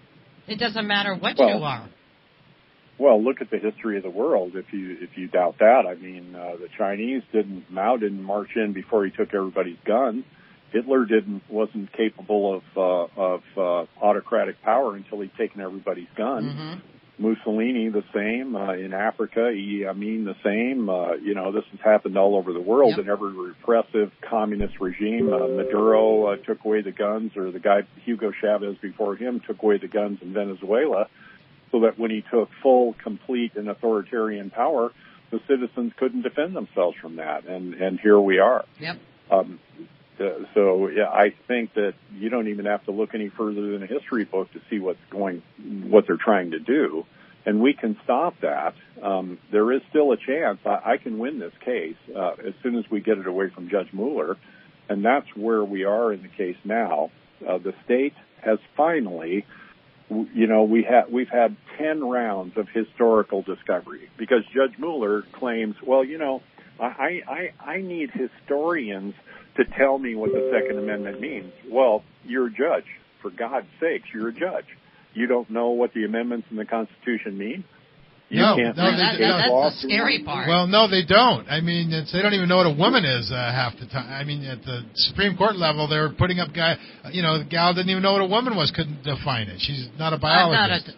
It doesn't matter what you are. Well, look at the history of the world. If you doubt that, I mean, the Chinese Mao didn't march in before he took everybody's guns. Hitler wasn't capable of autocratic power until he'd taken everybody's guns. Mm-hmm. Mussolini, the same. In Africa, Idi Amin, the same. This has happened all over the world. Yep. In every repressive communist regime. Maduro took away the guns, or the guy Hugo Chavez before him took away the guns in Venezuela, so that when he took full, complete, and authoritarian power, the citizens couldn't defend themselves from that. And here we are. Yep. I think that you don't even have to look any further than a history book to see what they're trying to do, and we can stop that. There is still a chance I can win this case as soon as we get it away from Judge Mueller, and that's where we are in the case now. The state has finally, we've had 10 rounds of historical discovery because Judge Mueller claims, I need historians to tell me what the Second Amendment means. Well, you're a judge. For God's sakes, you're a judge. You don't know what the amendments in the Constitution mean? That's the scary part. Well, no, they don't. I mean, they don't even know what a woman is half the time. I mean, at the Supreme Court level, they were putting up the gal didn't even know what a woman was, couldn't define it. She's not a biologist.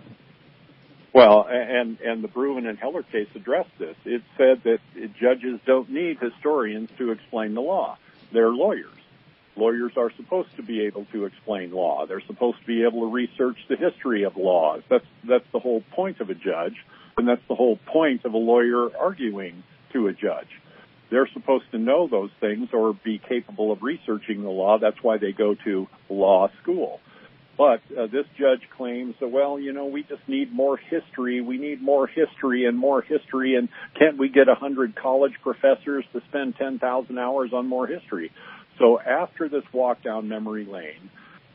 Well, and the Bruen and Heller case addressed this. It said that judges don't need historians to explain the law. They're lawyers. Lawyers are supposed to be able to explain law. They're supposed to be able to research the history of laws. That's the whole point of a judge, and that's the whole point of a lawyer arguing to a judge. They're supposed to know those things or be capable of researching the law. That's why they go to law school. But this judge claims that, we just need more history. We need more history and more history. And can't we get 100 college professors to spend 10,000 hours on more history? So after this walk down memory lane,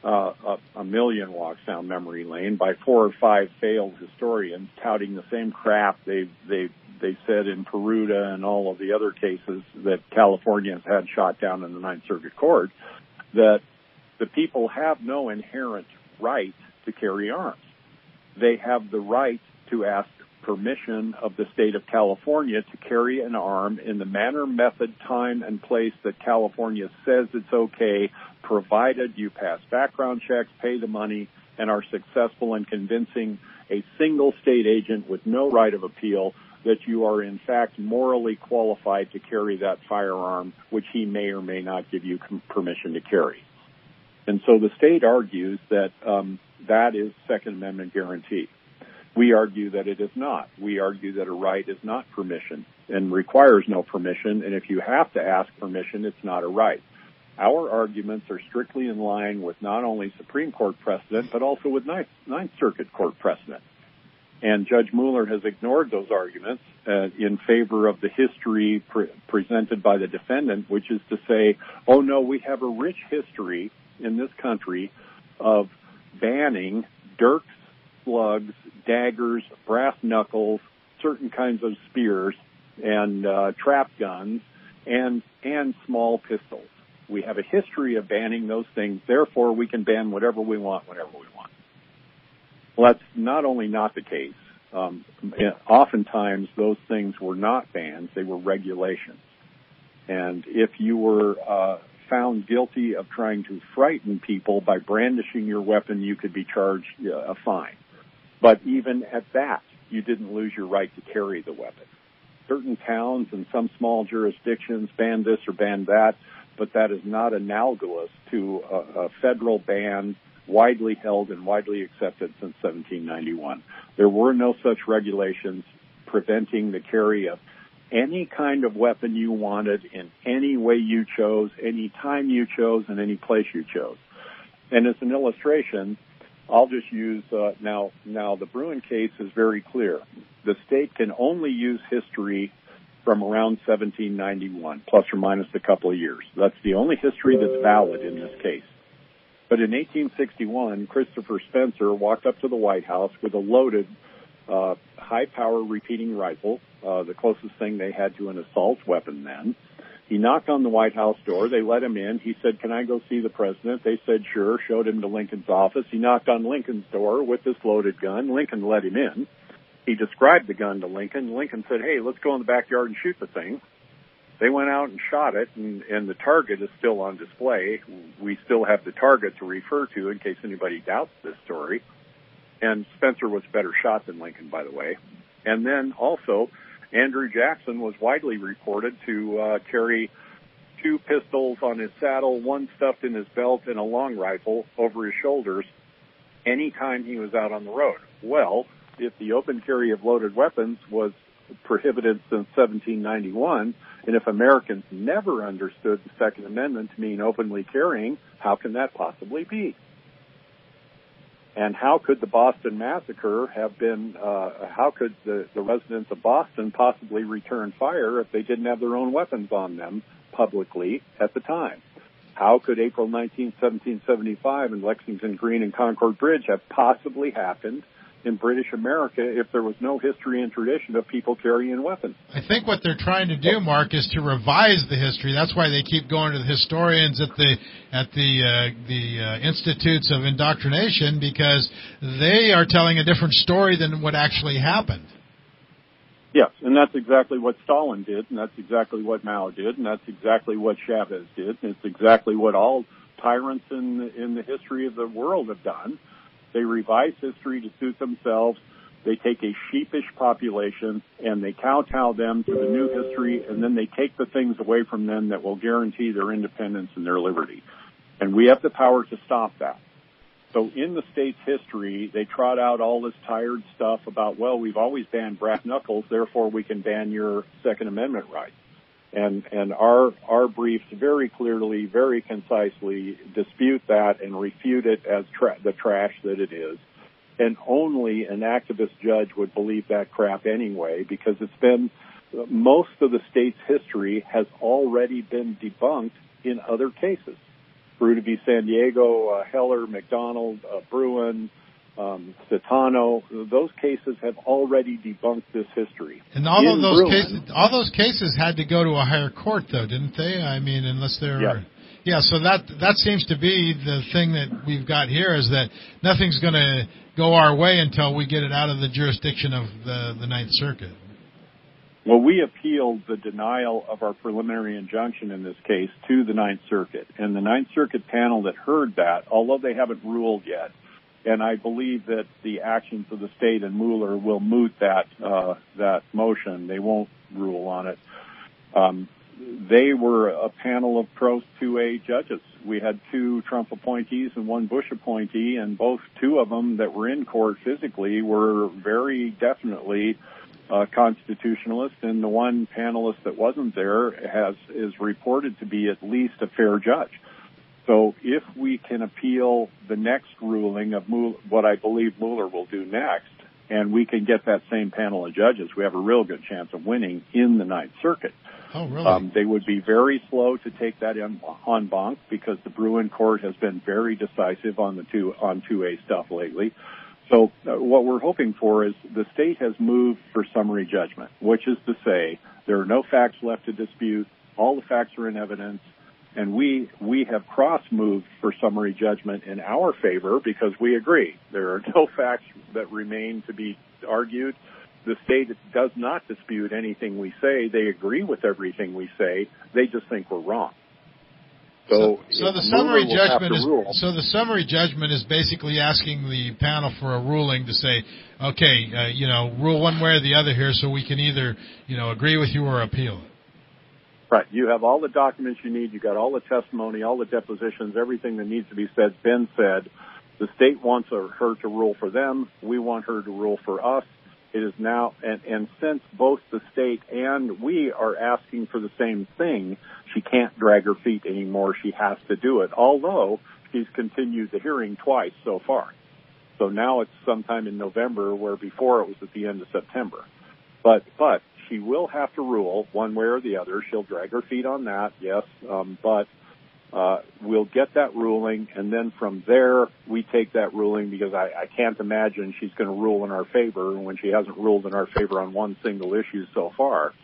a million walks down memory lane by 4 or 5 failed historians touting the same crap they said in Peruta and all of the other cases that California has had shot down in the Ninth Circuit Court, that the people have no inherent right to carry arms. They have the right to ask permission of the state of California to carry an arm in the manner, method, time, and place that California says it's okay, provided you pass background checks, pay the money, and are successful in convincing a single state agent with no right of appeal that you are in fact morally qualified to carry that firearm, which he may or may not give you permission to carry. And so the state argues that that is Second Amendment guarantee. We argue that it is not. We argue that a right is not permission and requires no permission, and if you have to ask permission, it's not a right. Our arguments are strictly in line with not only Supreme Court precedent, but also with Ninth Circuit Court precedent. And Judge Mueller has ignored those arguments in favor of the history presented by the defendant, which is to say, oh no, we have a rich history in this country of banning dirks, slugs, daggers, brass knuckles, certain kinds of spears, and trap guns, and small pistols. We have a history of banning those things. Therefore, we can ban whatever we want, whenever we want. Well, that's not only not the case. Oftentimes, those things were not bans. They were regulations. And if you were found guilty of trying to frighten people by brandishing your weapon, you could be charged a fine. But even at that, you didn't lose your right to carry the weapon. Certain towns and some small jurisdictions banned this or banned that, but that is not analogous to a federal ban widely held and widely accepted since 1791. There were no such regulations preventing the carry of any kind of weapon you wanted in any way you chose, any time you chose, and any place you chose. And as an illustration, I'll just use now the Bruen case is very clear. The state can only use history from around 1791, plus or minus a couple of years. That's the only history that's valid in this case. But in 1861, Christopher Spencer walked up to the White House with a loaded high-power repeating rifle, the closest thing they had to an assault weapon then, He knocked on the White House door. They let him in. He said, "Can I go see the president?" They said, "Sure." Showed him to Lincoln's office. He knocked on Lincoln's door with this loaded gun. Lincoln let him in. He described the gun to Lincoln. Lincoln said, "Hey, let's go in the backyard and shoot the thing." They went out and shot it, and the target is still on display. We still have the target to refer to in case anybody doubts this story. And Spencer was a better shot than Lincoln, by the way. And then also, Andrew Jackson was widely reported to carry 2 pistols on his saddle, 1 stuffed in his belt, and a long rifle over his shoulders anytime he was out on the road. Well, if the open carry of loaded weapons was prohibited since 1791, and if Americans never understood the Second Amendment to mean openly carrying, how can that possibly be? And how could the Boston Massacre have been, how could the residents of Boston possibly return fire if they didn't have their own weapons on them publicly at the time? How could April 19, 1775 and Lexington Green and Concord Bridge have possibly happened in British America if there was no history and tradition of people carrying weapons? I think what they're trying to do, Mark, is to revise the history. That's why they keep going to the historians at the institutes of indoctrination, because they are telling a different story than what actually happened. Yes, and that's exactly what Stalin did, and that's exactly what Mao did, and that's exactly what Chavez did, and it's exactly what all tyrants in the history of the world have done. They revise history to suit themselves. They take a sheepish population and they kowtow them to the new history, and then they take the things away from them that will guarantee their independence and their liberty. And we have the power to stop that. So in the state's history, they trot out all this tired stuff about, well, we've always banned brass knuckles, therefore we can ban your Second Amendment rights. And our briefs very clearly, very concisely dispute that and refute it as the trash that it is. And only an activist judge would believe that crap anyway, because it's been, most of the state's history has already been debunked in other cases. Fruita v. San Diego, Heller, McDonald, Bruin, Citano, those cases have already debunked this history. And all those cases had to go to a higher court, though, didn't they? I mean, unless they're... Yes. Yeah, so that seems to be the thing that we've got here, is that nothing's going to go our way until we get it out of the jurisdiction of the Ninth Circuit. Well, we appealed the denial of our preliminary injunction in this case to the Ninth Circuit. And the Ninth Circuit panel that heard that, although they haven't ruled yet, and I believe that the actions of the state and Mueller will moot that motion. They won't rule on it. They were a panel of Prost 2A judges. We had 2 Trump appointees and 1 Bush appointee, and both 2 of them that were in court physically were very definitely constitutionalist, and the one panelist that wasn't there is reported to be at least a fair judge. So if we can appeal the next ruling of what I believe Mueller will do next, and we can get that same panel of judges, we have a real good chance of winning in the Ninth Circuit. Oh, really? They would be very slow to take that en banc, because the Bruin court has been very decisive on 2A stuff lately. So what we're hoping for is the state has moved for summary judgment, which is to say there are no facts left to dispute, all the facts are in evidence, and we have cross-moved for summary judgment in our favor because we agree. There are no facts that remain to be argued. The state does not dispute anything we say. They agree with everything we say. They just think we're wrong. So the summary judgment is basically asking the panel for a ruling to say, okay, rule one way or the other here, so we can either, agree with you or appeal it. Right. You have all the documents you need. You got all the testimony, all the depositions, everything that needs to be said, been said. The state wants her to rule for them. We want her to rule for us. It is now, and since both the state and we are asking for the same thing, she can't drag her feet anymore. She has to do it, although she's continued the hearing twice so far. So now it's sometime in November, where before it was at the end of September. But she will have to rule one way or the other. She'll drag her feet on that, yes, but we'll get that ruling, and then from there we take that ruling, because I can't imagine she's going to rule in our favor when she hasn't ruled in our favor on one single issue so far.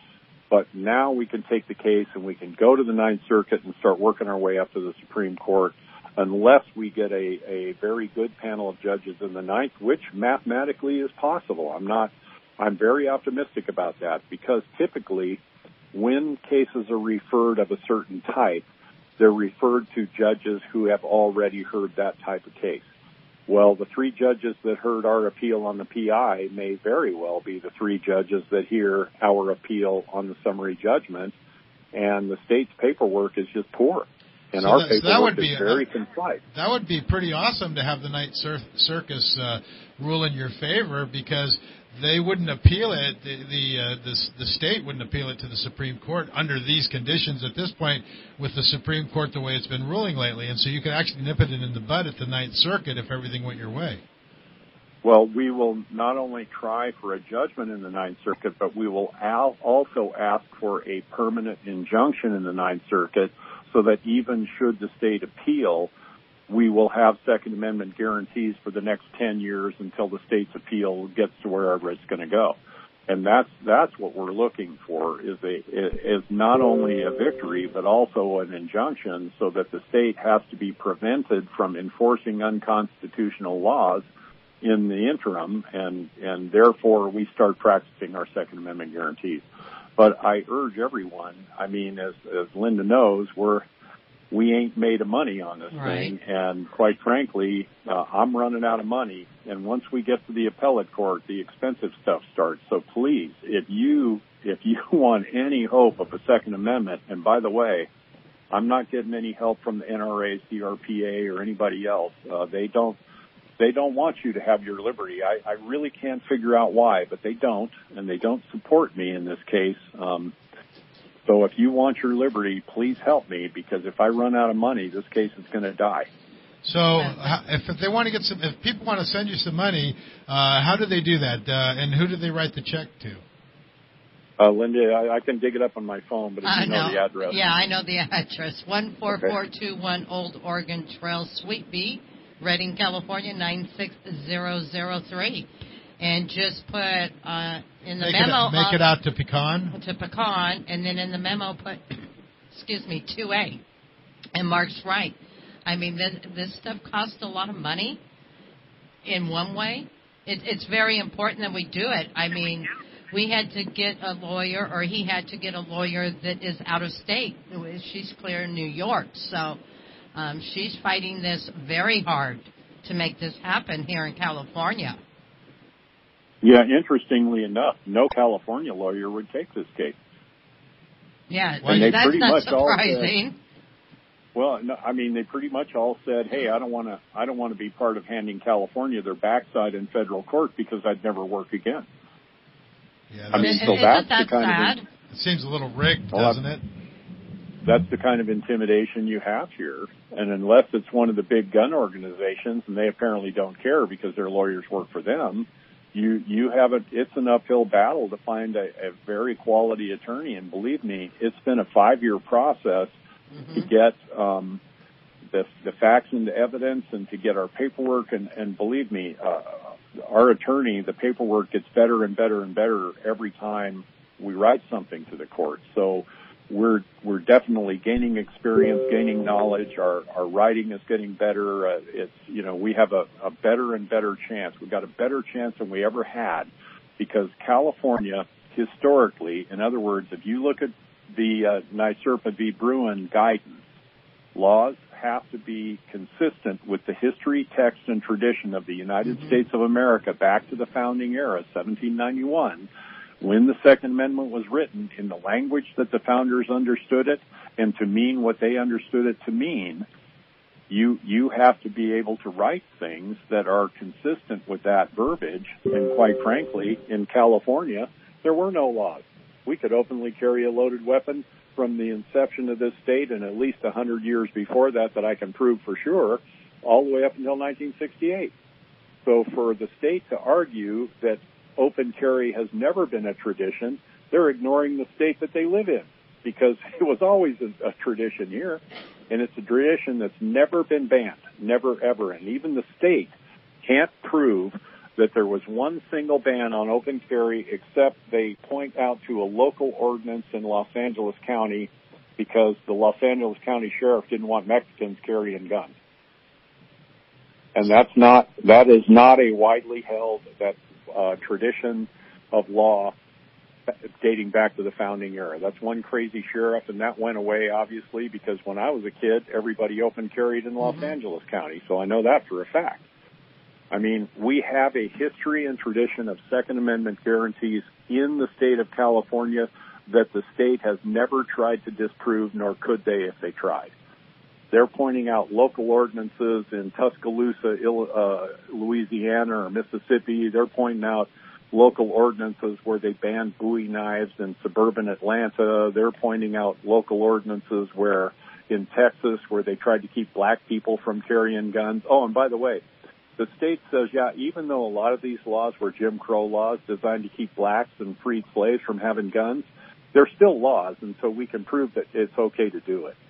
But now we can take the case and we can go to the Ninth Circuit and start working our way up to the Supreme Court, unless we get a very good panel of judges in the Ninth, which mathematically is possible. I'm very optimistic about that, because typically when cases are referred of a certain type, they're referred to judges who have already heard that type of case. Well, the 3 judges that heard our appeal on the PI may very well be the 3 judges that hear our appeal on the summary judgment, and the state's paperwork is just poor. And our paperwork is very concise. That would be pretty awesome to have the Ninth Circus rule in your favor, because they wouldn't appeal it. The state wouldn't appeal it to the Supreme Court under these conditions at this point, with the Supreme Court the way it's been ruling lately. And so you could actually nip it in the bud at the Ninth Circuit if everything went your way. Well, we will not only try for a judgment in the Ninth Circuit, but we will also ask for a permanent injunction in the Ninth Circuit, so that even should the state appeal, we will have Second Amendment guarantees for the next 10 years until the state's appeal gets to wherever it's going to go. And that's what we're looking for, is not only a victory, but also an injunction, so that the state has to be prevented from enforcing unconstitutional laws in the interim, and therefore we start practicing our Second Amendment guarantees. But I urge everyone, I mean, as Linda knows, we ain't made of money on this thing, and quite frankly, I'm running out of money. And once we get to the appellate court, the expensive stuff starts. So please, if you want any hope of a Second Amendment, and by the way, I'm not getting any help from the NRA, CRPA, or anybody else. They don't want you to have your liberty. I really can't figure out why, but they don't, and they don't support me in this case. So if you want your liberty, please help me, because if I run out of money, this case is going to die. So if they want to get if people want to send you some money, how do they do that? And who do they write the check to? Linda, I can dig it up on my phone, but if you know the address. Yeah, I know the address. 14421 Old Oregon Trail, Suite B, Redding, California, 96003. And just put in the memo... Make it out to Pecan? To Pecan, and then in the memo put, 2A. And Mark's right. I mean, this stuff costs a lot of money in one way. It's very important that we do it. I mean, we had to get a lawyer, or he had to get a lawyer that is out of state. She's clear in New York. So she's fighting this very hard to make this happen here in California. Yeah, interestingly enough, no California lawyer would take this case. Yeah, that's not surprising. They pretty much all said, "Hey, I don't want to be part of handing California their backside in federal court, because I'd never work again." Yeah, it seems a little rigged, doesn't it? That's the kind of intimidation you have here, and unless it's one of the big gun organizations, and they apparently don't care because their lawyers work for them. You have it's an uphill battle to find a very quality attorney, and believe me, it's been a 5-year process to get the facts into evidence and to get our paperwork, and believe me, our attorney, the paperwork gets better and better and better every time we write something to the court. So we're definitely gaining experience, gaining knowledge. Our writing is getting better. We have a better and better chance. We've got a better chance than we ever had, because California historically, in other words, if you look at the NYSERPA v. Bruin guidance, laws have to be consistent with the history, text, and tradition of the United States of America back to the founding era, 1791. When the Second Amendment was written, in the language that the founders understood it, and to mean what they understood it to mean, you have to be able to write things that are consistent with that verbiage. And quite frankly, in California, there were no laws. We could openly carry a loaded weapon from the inception of this state, and at least 100 years before that I can prove for sure, all the way up until 1968. So for the state to argue that open carry has never been a tradition, they're ignoring the state that they live in, because it was always a tradition here, and it's a tradition that's never been banned, never ever. And even the state can't prove that there was one single ban on open carry, except they point out to a local ordinance in Los Angeles County because the Los Angeles County Sheriff didn't want Mexicans carrying guns. And that is not a widely held tradition of law dating back to the founding era. That's one crazy sheriff, and that went away, obviously, because when I was a kid, everybody open carried in Los Angeles County, so I know that for a fact. I mean, we have a history and tradition of Second Amendment guarantees in the state of California that the state has never tried to disprove, nor could they if they tried. They're pointing out local ordinances in Tuscaloosa, Louisiana, or Mississippi. They're pointing out local ordinances where they banned Bowie knives in suburban Atlanta. They're pointing out local ordinances where in Texas where they tried to keep black people from carrying guns. Oh, and by the way, the state says, yeah, even though a lot of these laws were Jim Crow laws designed to keep blacks and freed slaves from having guns, they're still laws, and so we can prove that it's okay to do it.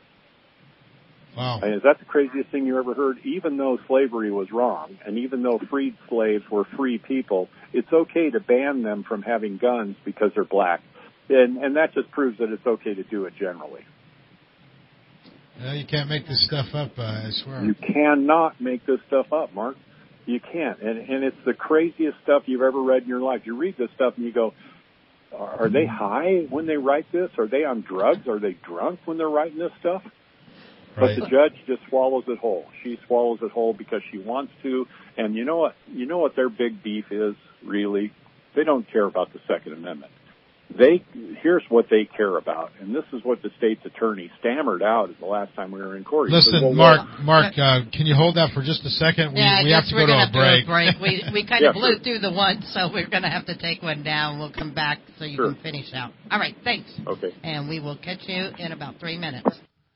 Wow. And is that the craziest thing you ever heard? Even though slavery was wrong, and even though freed slaves were free people, it's okay to ban them from having guns because they're black. And that just proves that it's okay to do it generally. No, you can't make this stuff up, I swear. You cannot make this stuff up, Mark. You can't. And it's the craziest stuff you've ever read in your life. You read this stuff and you go, are they high when they write this? Are they on drugs? Are they drunk when they're writing this stuff? Right. But the judge just swallows it whole. She swallows it whole because she wants to. And you know what? You know what their big beef is, really? They don't care about the Second Amendment. Here's what they care about, and this is what the state's attorney stammered out the last time we were in court. Listen, said, well, Mark, can you hold that for just a second? We have to go to a break. We kind of blew through the one, so we're going to have to take one down. We'll come back so you can finish out. All right, thanks. Okay. And we will catch you in about 3 minutes.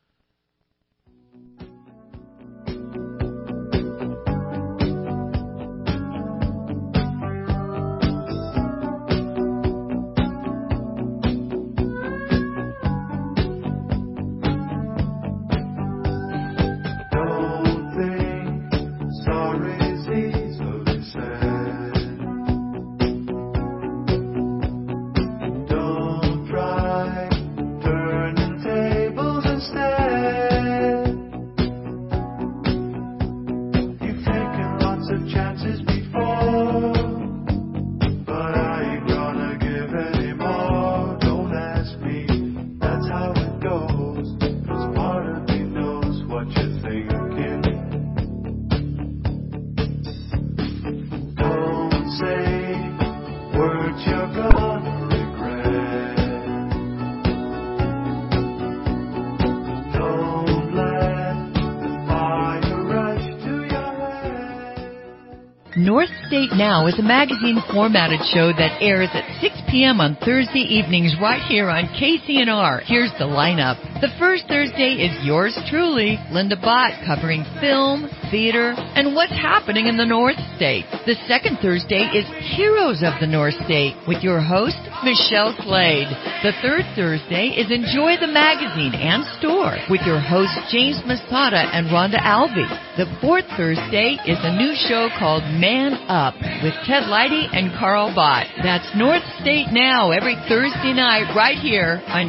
North State Now is a magazine-formatted show that airs at 6 p.m. on Thursday evenings right here on KCNR. Here's the lineup. The first Thursday is yours truly, Linda Bott, covering film, theater, and what's happening in the North State. The second Thursday is Heroes of the North State with your host, Michelle Slade. The third Thursday is Enjoy the Magazine and Store with your hosts, James Masada and Rhonda Alvey. The fourth Thursday is a new show called Man Up with Ted Leidy and Carl Bott. That's North State Now every Thursday night right here on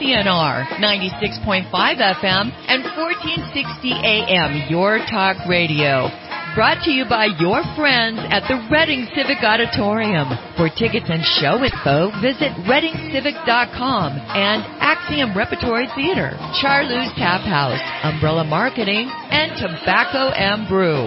KCNR 96.5 FM and 1460 AM, Your Talk Radio. Brought to you by your friends at the Reading Civic Auditorium. For tickets and show info, visit ReadingCivic.com and Axiom Repertory Theater, Charlou's Tap House, Umbrella Marketing, and Tobacco and Brew.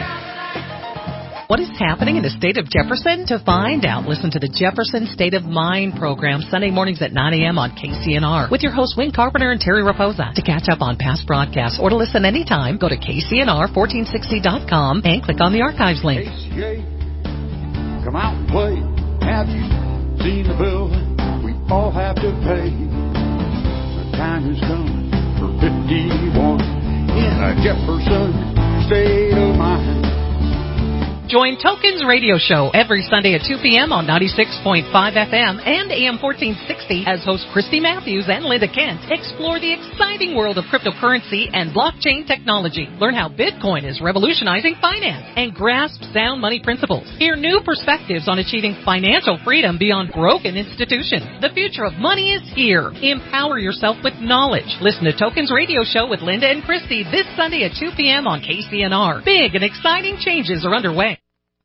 What is happening in the state of Jefferson? To find out, listen to the Jefferson State of Mind program Sunday mornings at 9 a.m. on KCNR with your hosts Wayne Carpenter and Terry Raposa. To catch up on past broadcasts or to listen anytime, go to KCNR1460.com and click on the archives link. ACA, come out and play. Have you seen the bill we all have to pay? The time has come for 51 in a Jefferson State of Mind. Join Tokens Radio Show every Sunday at 2 p.m. on 96.5 FM and AM 1460 as hosts Christy Matthews and Linda Kent explore the exciting world of cryptocurrency and blockchain technology. Learn how Bitcoin is revolutionizing finance and grasp sound money principles. Hear new perspectives on achieving financial freedom beyond broken institutions. The future of money is here. Empower yourself with knowledge. Listen to Tokens Radio Show with Linda and Christy this Sunday at 2 p.m. on KCNR. Big and exciting changes are underway.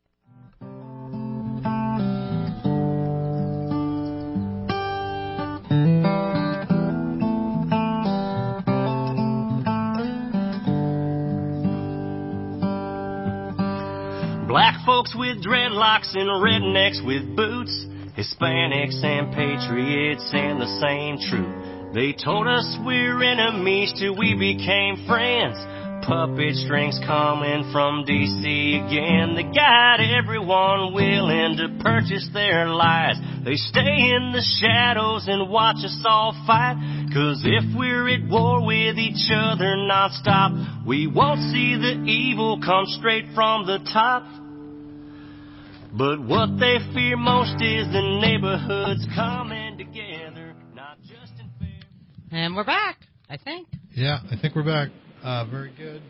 Black folks with dreadlocks and rednecks with boots, Hispanics and patriots and the same truth. They told us we're enemies till we became friends. Puppet strings coming from D.C. again. They got everyone willing to purchase their lies. They stay in the shadows and watch us all fight. 'Cause if we're at war with each other nonstop, we won't see the evil come straight from the top. But what they fear most is the neighborhoods coming together, not just in fear. And we're back, I think. Yeah, I think we're back. Very good.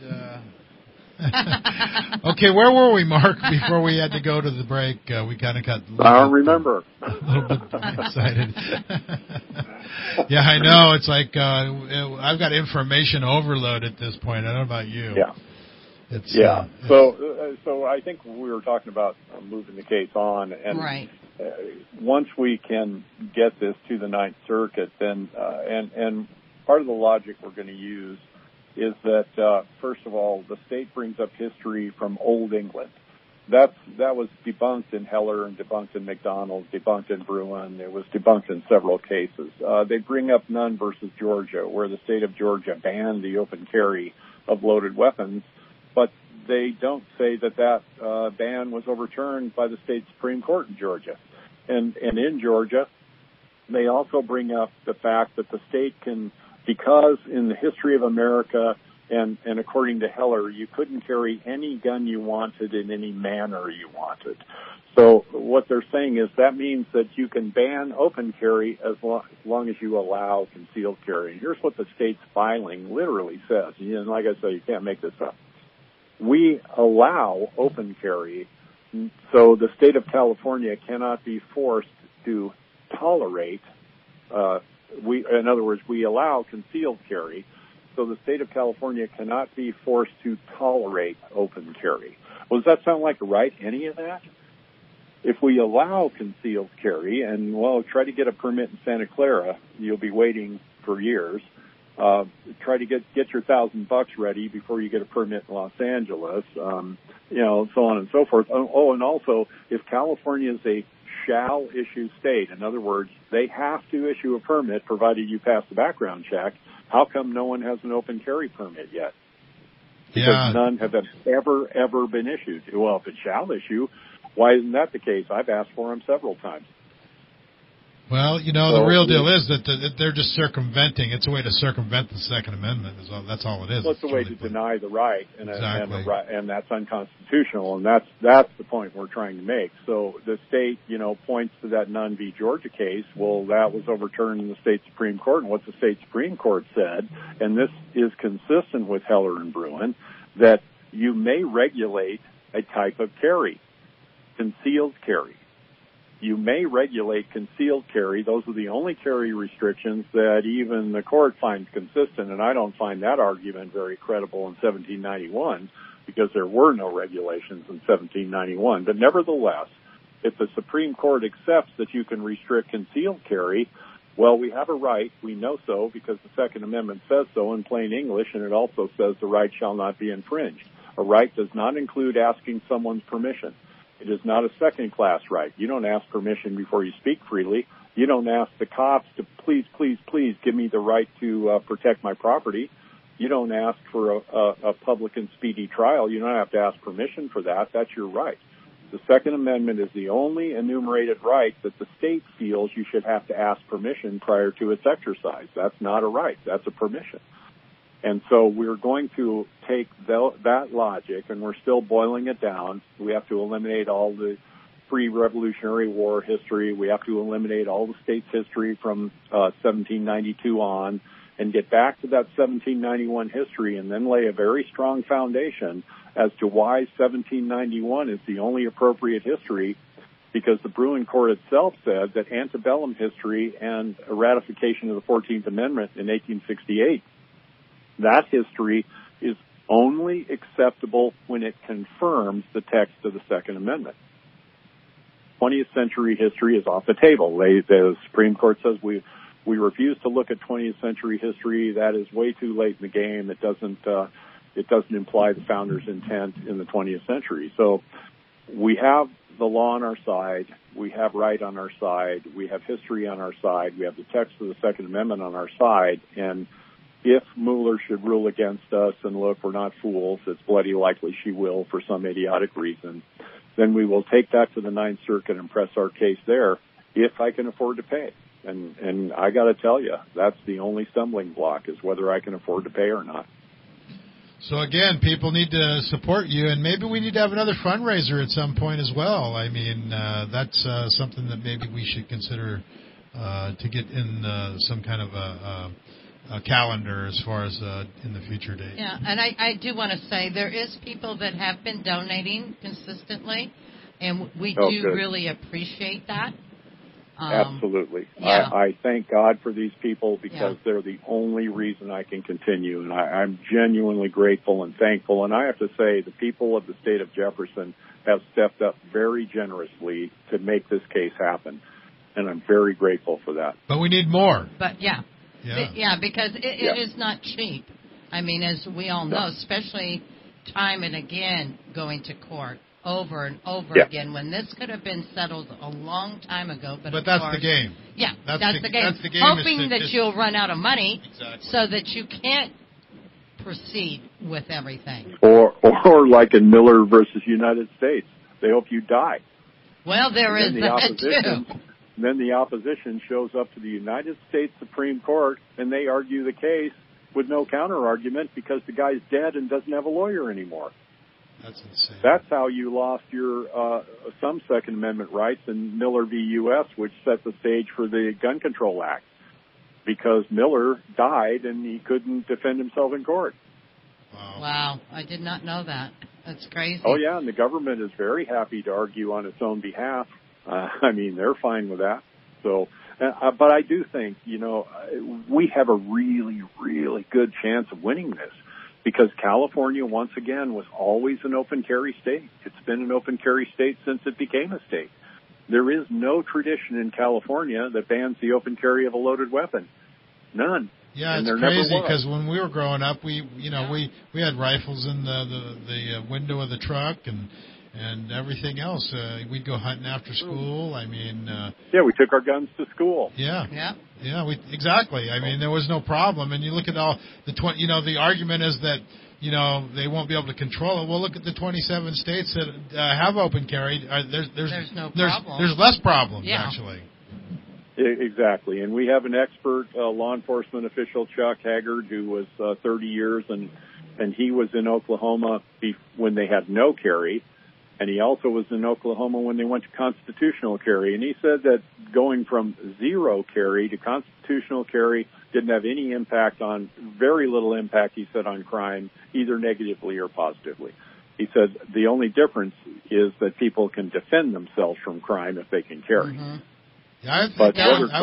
Okay, where were we, Mark, before we had to go to the break? We kind of got I don't remember. A little bit excited. Yeah, I know. It's like I've got information overload at this point. I don't know about you. Yeah. So I think we were talking about moving the case on, and right. Once we can get this to the Ninth Circuit, then and part of the logic we're going to use is that first of all, the state brings up history from Old England. That was debunked in Heller and debunked in McDonald, debunked in Bruin. It was debunked in several cases. They bring up Nunn versus Georgia, where the state of Georgia banned the open carry of loaded weapons. But they don't say that ban was overturned by the state Supreme Court in Georgia. And in Georgia, they also bring up the fact that the state can, because in the history of America and according to Heller, you couldn't carry any gun you wanted in any manner you wanted. So what they're saying is that means that you can ban open carry as long as you allow concealed carry. And here's what the state's filing literally says. And like I said, you can't make this up. We allow open carry, so the state of California cannot be forced to tolerate, in other words, we allow concealed carry, so the state of California cannot be forced to tolerate open carry. Well, does that sound like a right, any of that? If we allow concealed carry, and, well, try to get a permit in Santa Clara, you'll be waiting for years. Try to get your $1,000 ready before you get a permit in Los Angeles, so on and so forth. Oh, and also, if California is a shall issue state, in other words, they have to issue a permit provided you pass the background check, how come no one has an open carry permit yet? Because none have ever been issued. Well, if it shall issue, why isn't that the case? I've asked for them several times. Well, the real deal is that they're just circumventing. It's a way to circumvent the Second Amendment. That's all it is. Well, it's a way to deny the right, exactly. and that's unconstitutional, and that's the point we're trying to make. So the state, points to that Nunn v. Georgia case. Well, that was overturned in the state Supreme Court, and what the state Supreme Court said, and this is consistent with Heller and Bruin, that you may regulate a type of carry, concealed carry. You may regulate concealed carry. Those are the only carry restrictions that even the court finds consistent, and I don't find that argument very credible in 1791 because there were no regulations in 1791. But nevertheless, if the Supreme Court accepts that you can restrict concealed carry, well, we have a right. We know so because the Second Amendment says so in plain English, and it also says the right shall not be infringed. A right does not include asking someone's permission. It is not a second-class right. You don't ask permission before you speak freely. You don't ask the cops to please give me the right to protect my property. You don't ask for a public and speedy trial. You don't have to ask permission for that. That's your right. The Second Amendment is the only enumerated right that the state feels you should have to ask permission prior to its exercise. That's not a right. That's a permission. And so we're going to take that logic, and we're still boiling it down. We have to eliminate all the pre-Revolutionary War history. We have to eliminate all the states' history from 1792 on and get back to that 1791 history, and then lay a very strong foundation as to why 1791 is the only appropriate history, because the Bruin Court itself said that antebellum history and a ratification of the 14th Amendment in 1868, that history is only acceptable when it confirms the text of the Second Amendment. 20th century history is off the table. The Supreme Court says we refuse to look at 20th century history. That is way too late in the game. It doesn't imply the founders' intent in the 20th century. So we have the law on our side. We have right on our side. We have history on our side. We have the text of the Second Amendment on our side. And if Mueller should rule against us, and look, we're not fools, it's bloody likely she will for some idiotic reason, then we will take that to the Ninth Circuit and press our case there if I can afford to pay. And I got to tell you, that's the only stumbling block, is whether I can afford to pay or not. So again, people need to support you, and maybe we need to have another fundraiser at some point as well. I mean, that's something that maybe we should consider to get in some kind of a calendar as far as in the future date. Yeah, and I do want to say there is people that have been donating consistently, and we do really appreciate that. Absolutely. Yeah. I thank God for these people, because they're the only reason I can continue, and I'm genuinely grateful and thankful. And I have to say, the people of the state of Jefferson have stepped up very generously to make this case happen, and I'm very grateful for that. But we need more. But because it is not cheap. I mean, as we all know, especially time and again going to court over and over again, when this could have been settled a long time ago. But that's the game. Yeah, that's the game. That's the game. Hoping that you'll run out of money, so that you can't proceed with everything. Or like in Miller versus United States, they hope you die. Well, there is that too. Then the opposition shows up to the United States Supreme Court, and they argue the case with no counter-argument because the guy's dead and doesn't have a lawyer anymore. That's insane. That's how you lost your some Second Amendment rights in Miller v. U.S., which set the stage for the Gun Control Act, because Miller died and he couldn't defend himself in court. Wow, I did not know that. That's crazy. Oh, yeah, and the government is very happy to argue on its own behalf. I mean, they're fine with that. So, but I do think, we have a really, really good chance of winning this, because California, once again, was always an open carry state. It's been an open carry state since it became a state. There is no tradition in California that bans the open carry of a loaded weapon. None. Yeah, it's crazy, because when we were growing up, we had rifles in the window of the truck and everything else. We'd go hunting after school. I mean, we took our guns to school. Yeah. Exactly. I mean, there was no problem. And you look at all the argument is that they won't be able to control it. Well, look at the 27 states that have open carry. There's no problem. There's less problems actually. Exactly. And we have an expert law enforcement official, Chuck Haggard, who was 30 years, and he was in Oklahoma when they had no carry. And he also was in Oklahoma when they went to constitutional carry. And he said that going from zero carry to constitutional carry didn't have any impact very little impact, he said, on crime, either negatively or positively. He said the only difference is that people can defend themselves from crime if they can carry. Mm-hmm. But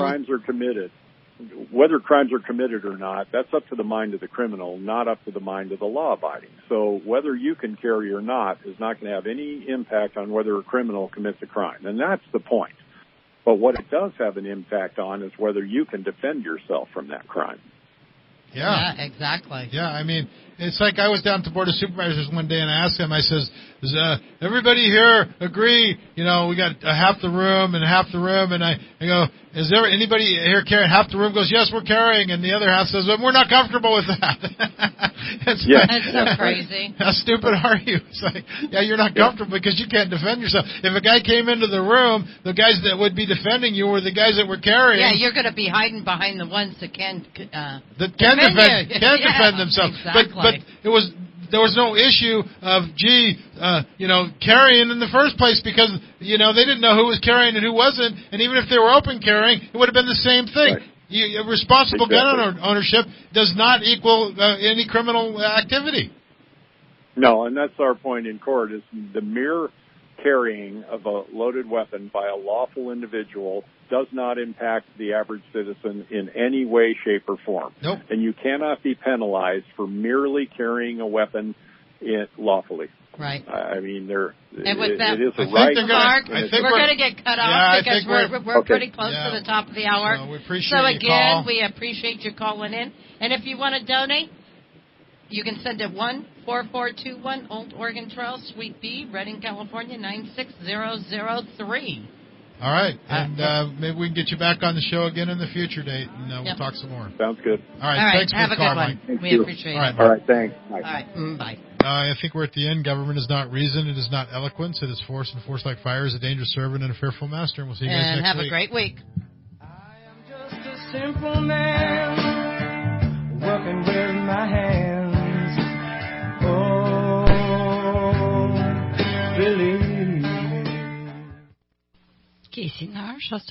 whether crimes are committed or not, that's up to the mind of the criminal, not up to the mind of the law-abiding. So whether you can carry or not is not going to have any impact on whether a criminal commits a crime. And that's the point. But what it does have an impact on is whether you can defend yourself from that crime. Yeah, exactly. Yeah, I mean, it's like I was down to Board of Supervisors one day and I asked them, I says, does everybody here agree, we got half the room, and I go, is there anybody here carrying half the room? Goes, yes, we're carrying, and the other half says, well, we're not comfortable with that. That's so crazy. How stupid are you? It's like, yeah, you're not comfortable because you can't defend yourself. If a guy came into the room, the guys that would be defending you were the guys that were carrying. Yeah, you're going to be hiding behind the ones that can defend themselves. Exactly. But there was no issue of carrying in the first place because they didn't know who was carrying and who wasn't, and even if they were open carrying, it would have been the same thing. Right. Responsible gun ownership does not equal any criminal activity. No, and that's our point in court, is the mere carrying of a loaded weapon by a lawful individual does not impact the average citizen in any way, shape, or form. Nope. And you cannot be penalized for merely carrying a weapon lawfully. Right. I mean, and with that, it is a right. Mark, we're going to get cut off because we're pretty close to the top of the hour. So we appreciate So again, call. we appreciate you calling in. And if you want to donate, you can send it 14421 Old Oregon Trail, Suite B, Redding, California 96003. All right, and maybe we can get you back on the show again in the future date, and we'll talk some more. Sounds good. All right, thanks have for a the call, good one. Mike. We appreciate it. All right, thanks. Bye. All right, bye. I think we're at the end. Government is not reason. It is not eloquence. It is force, and force like fire is a dangerous servant and a fearful master. And we'll see you guys next week. And have a great week. I am just a simple man working with my hands. Oh, believe. KCNR,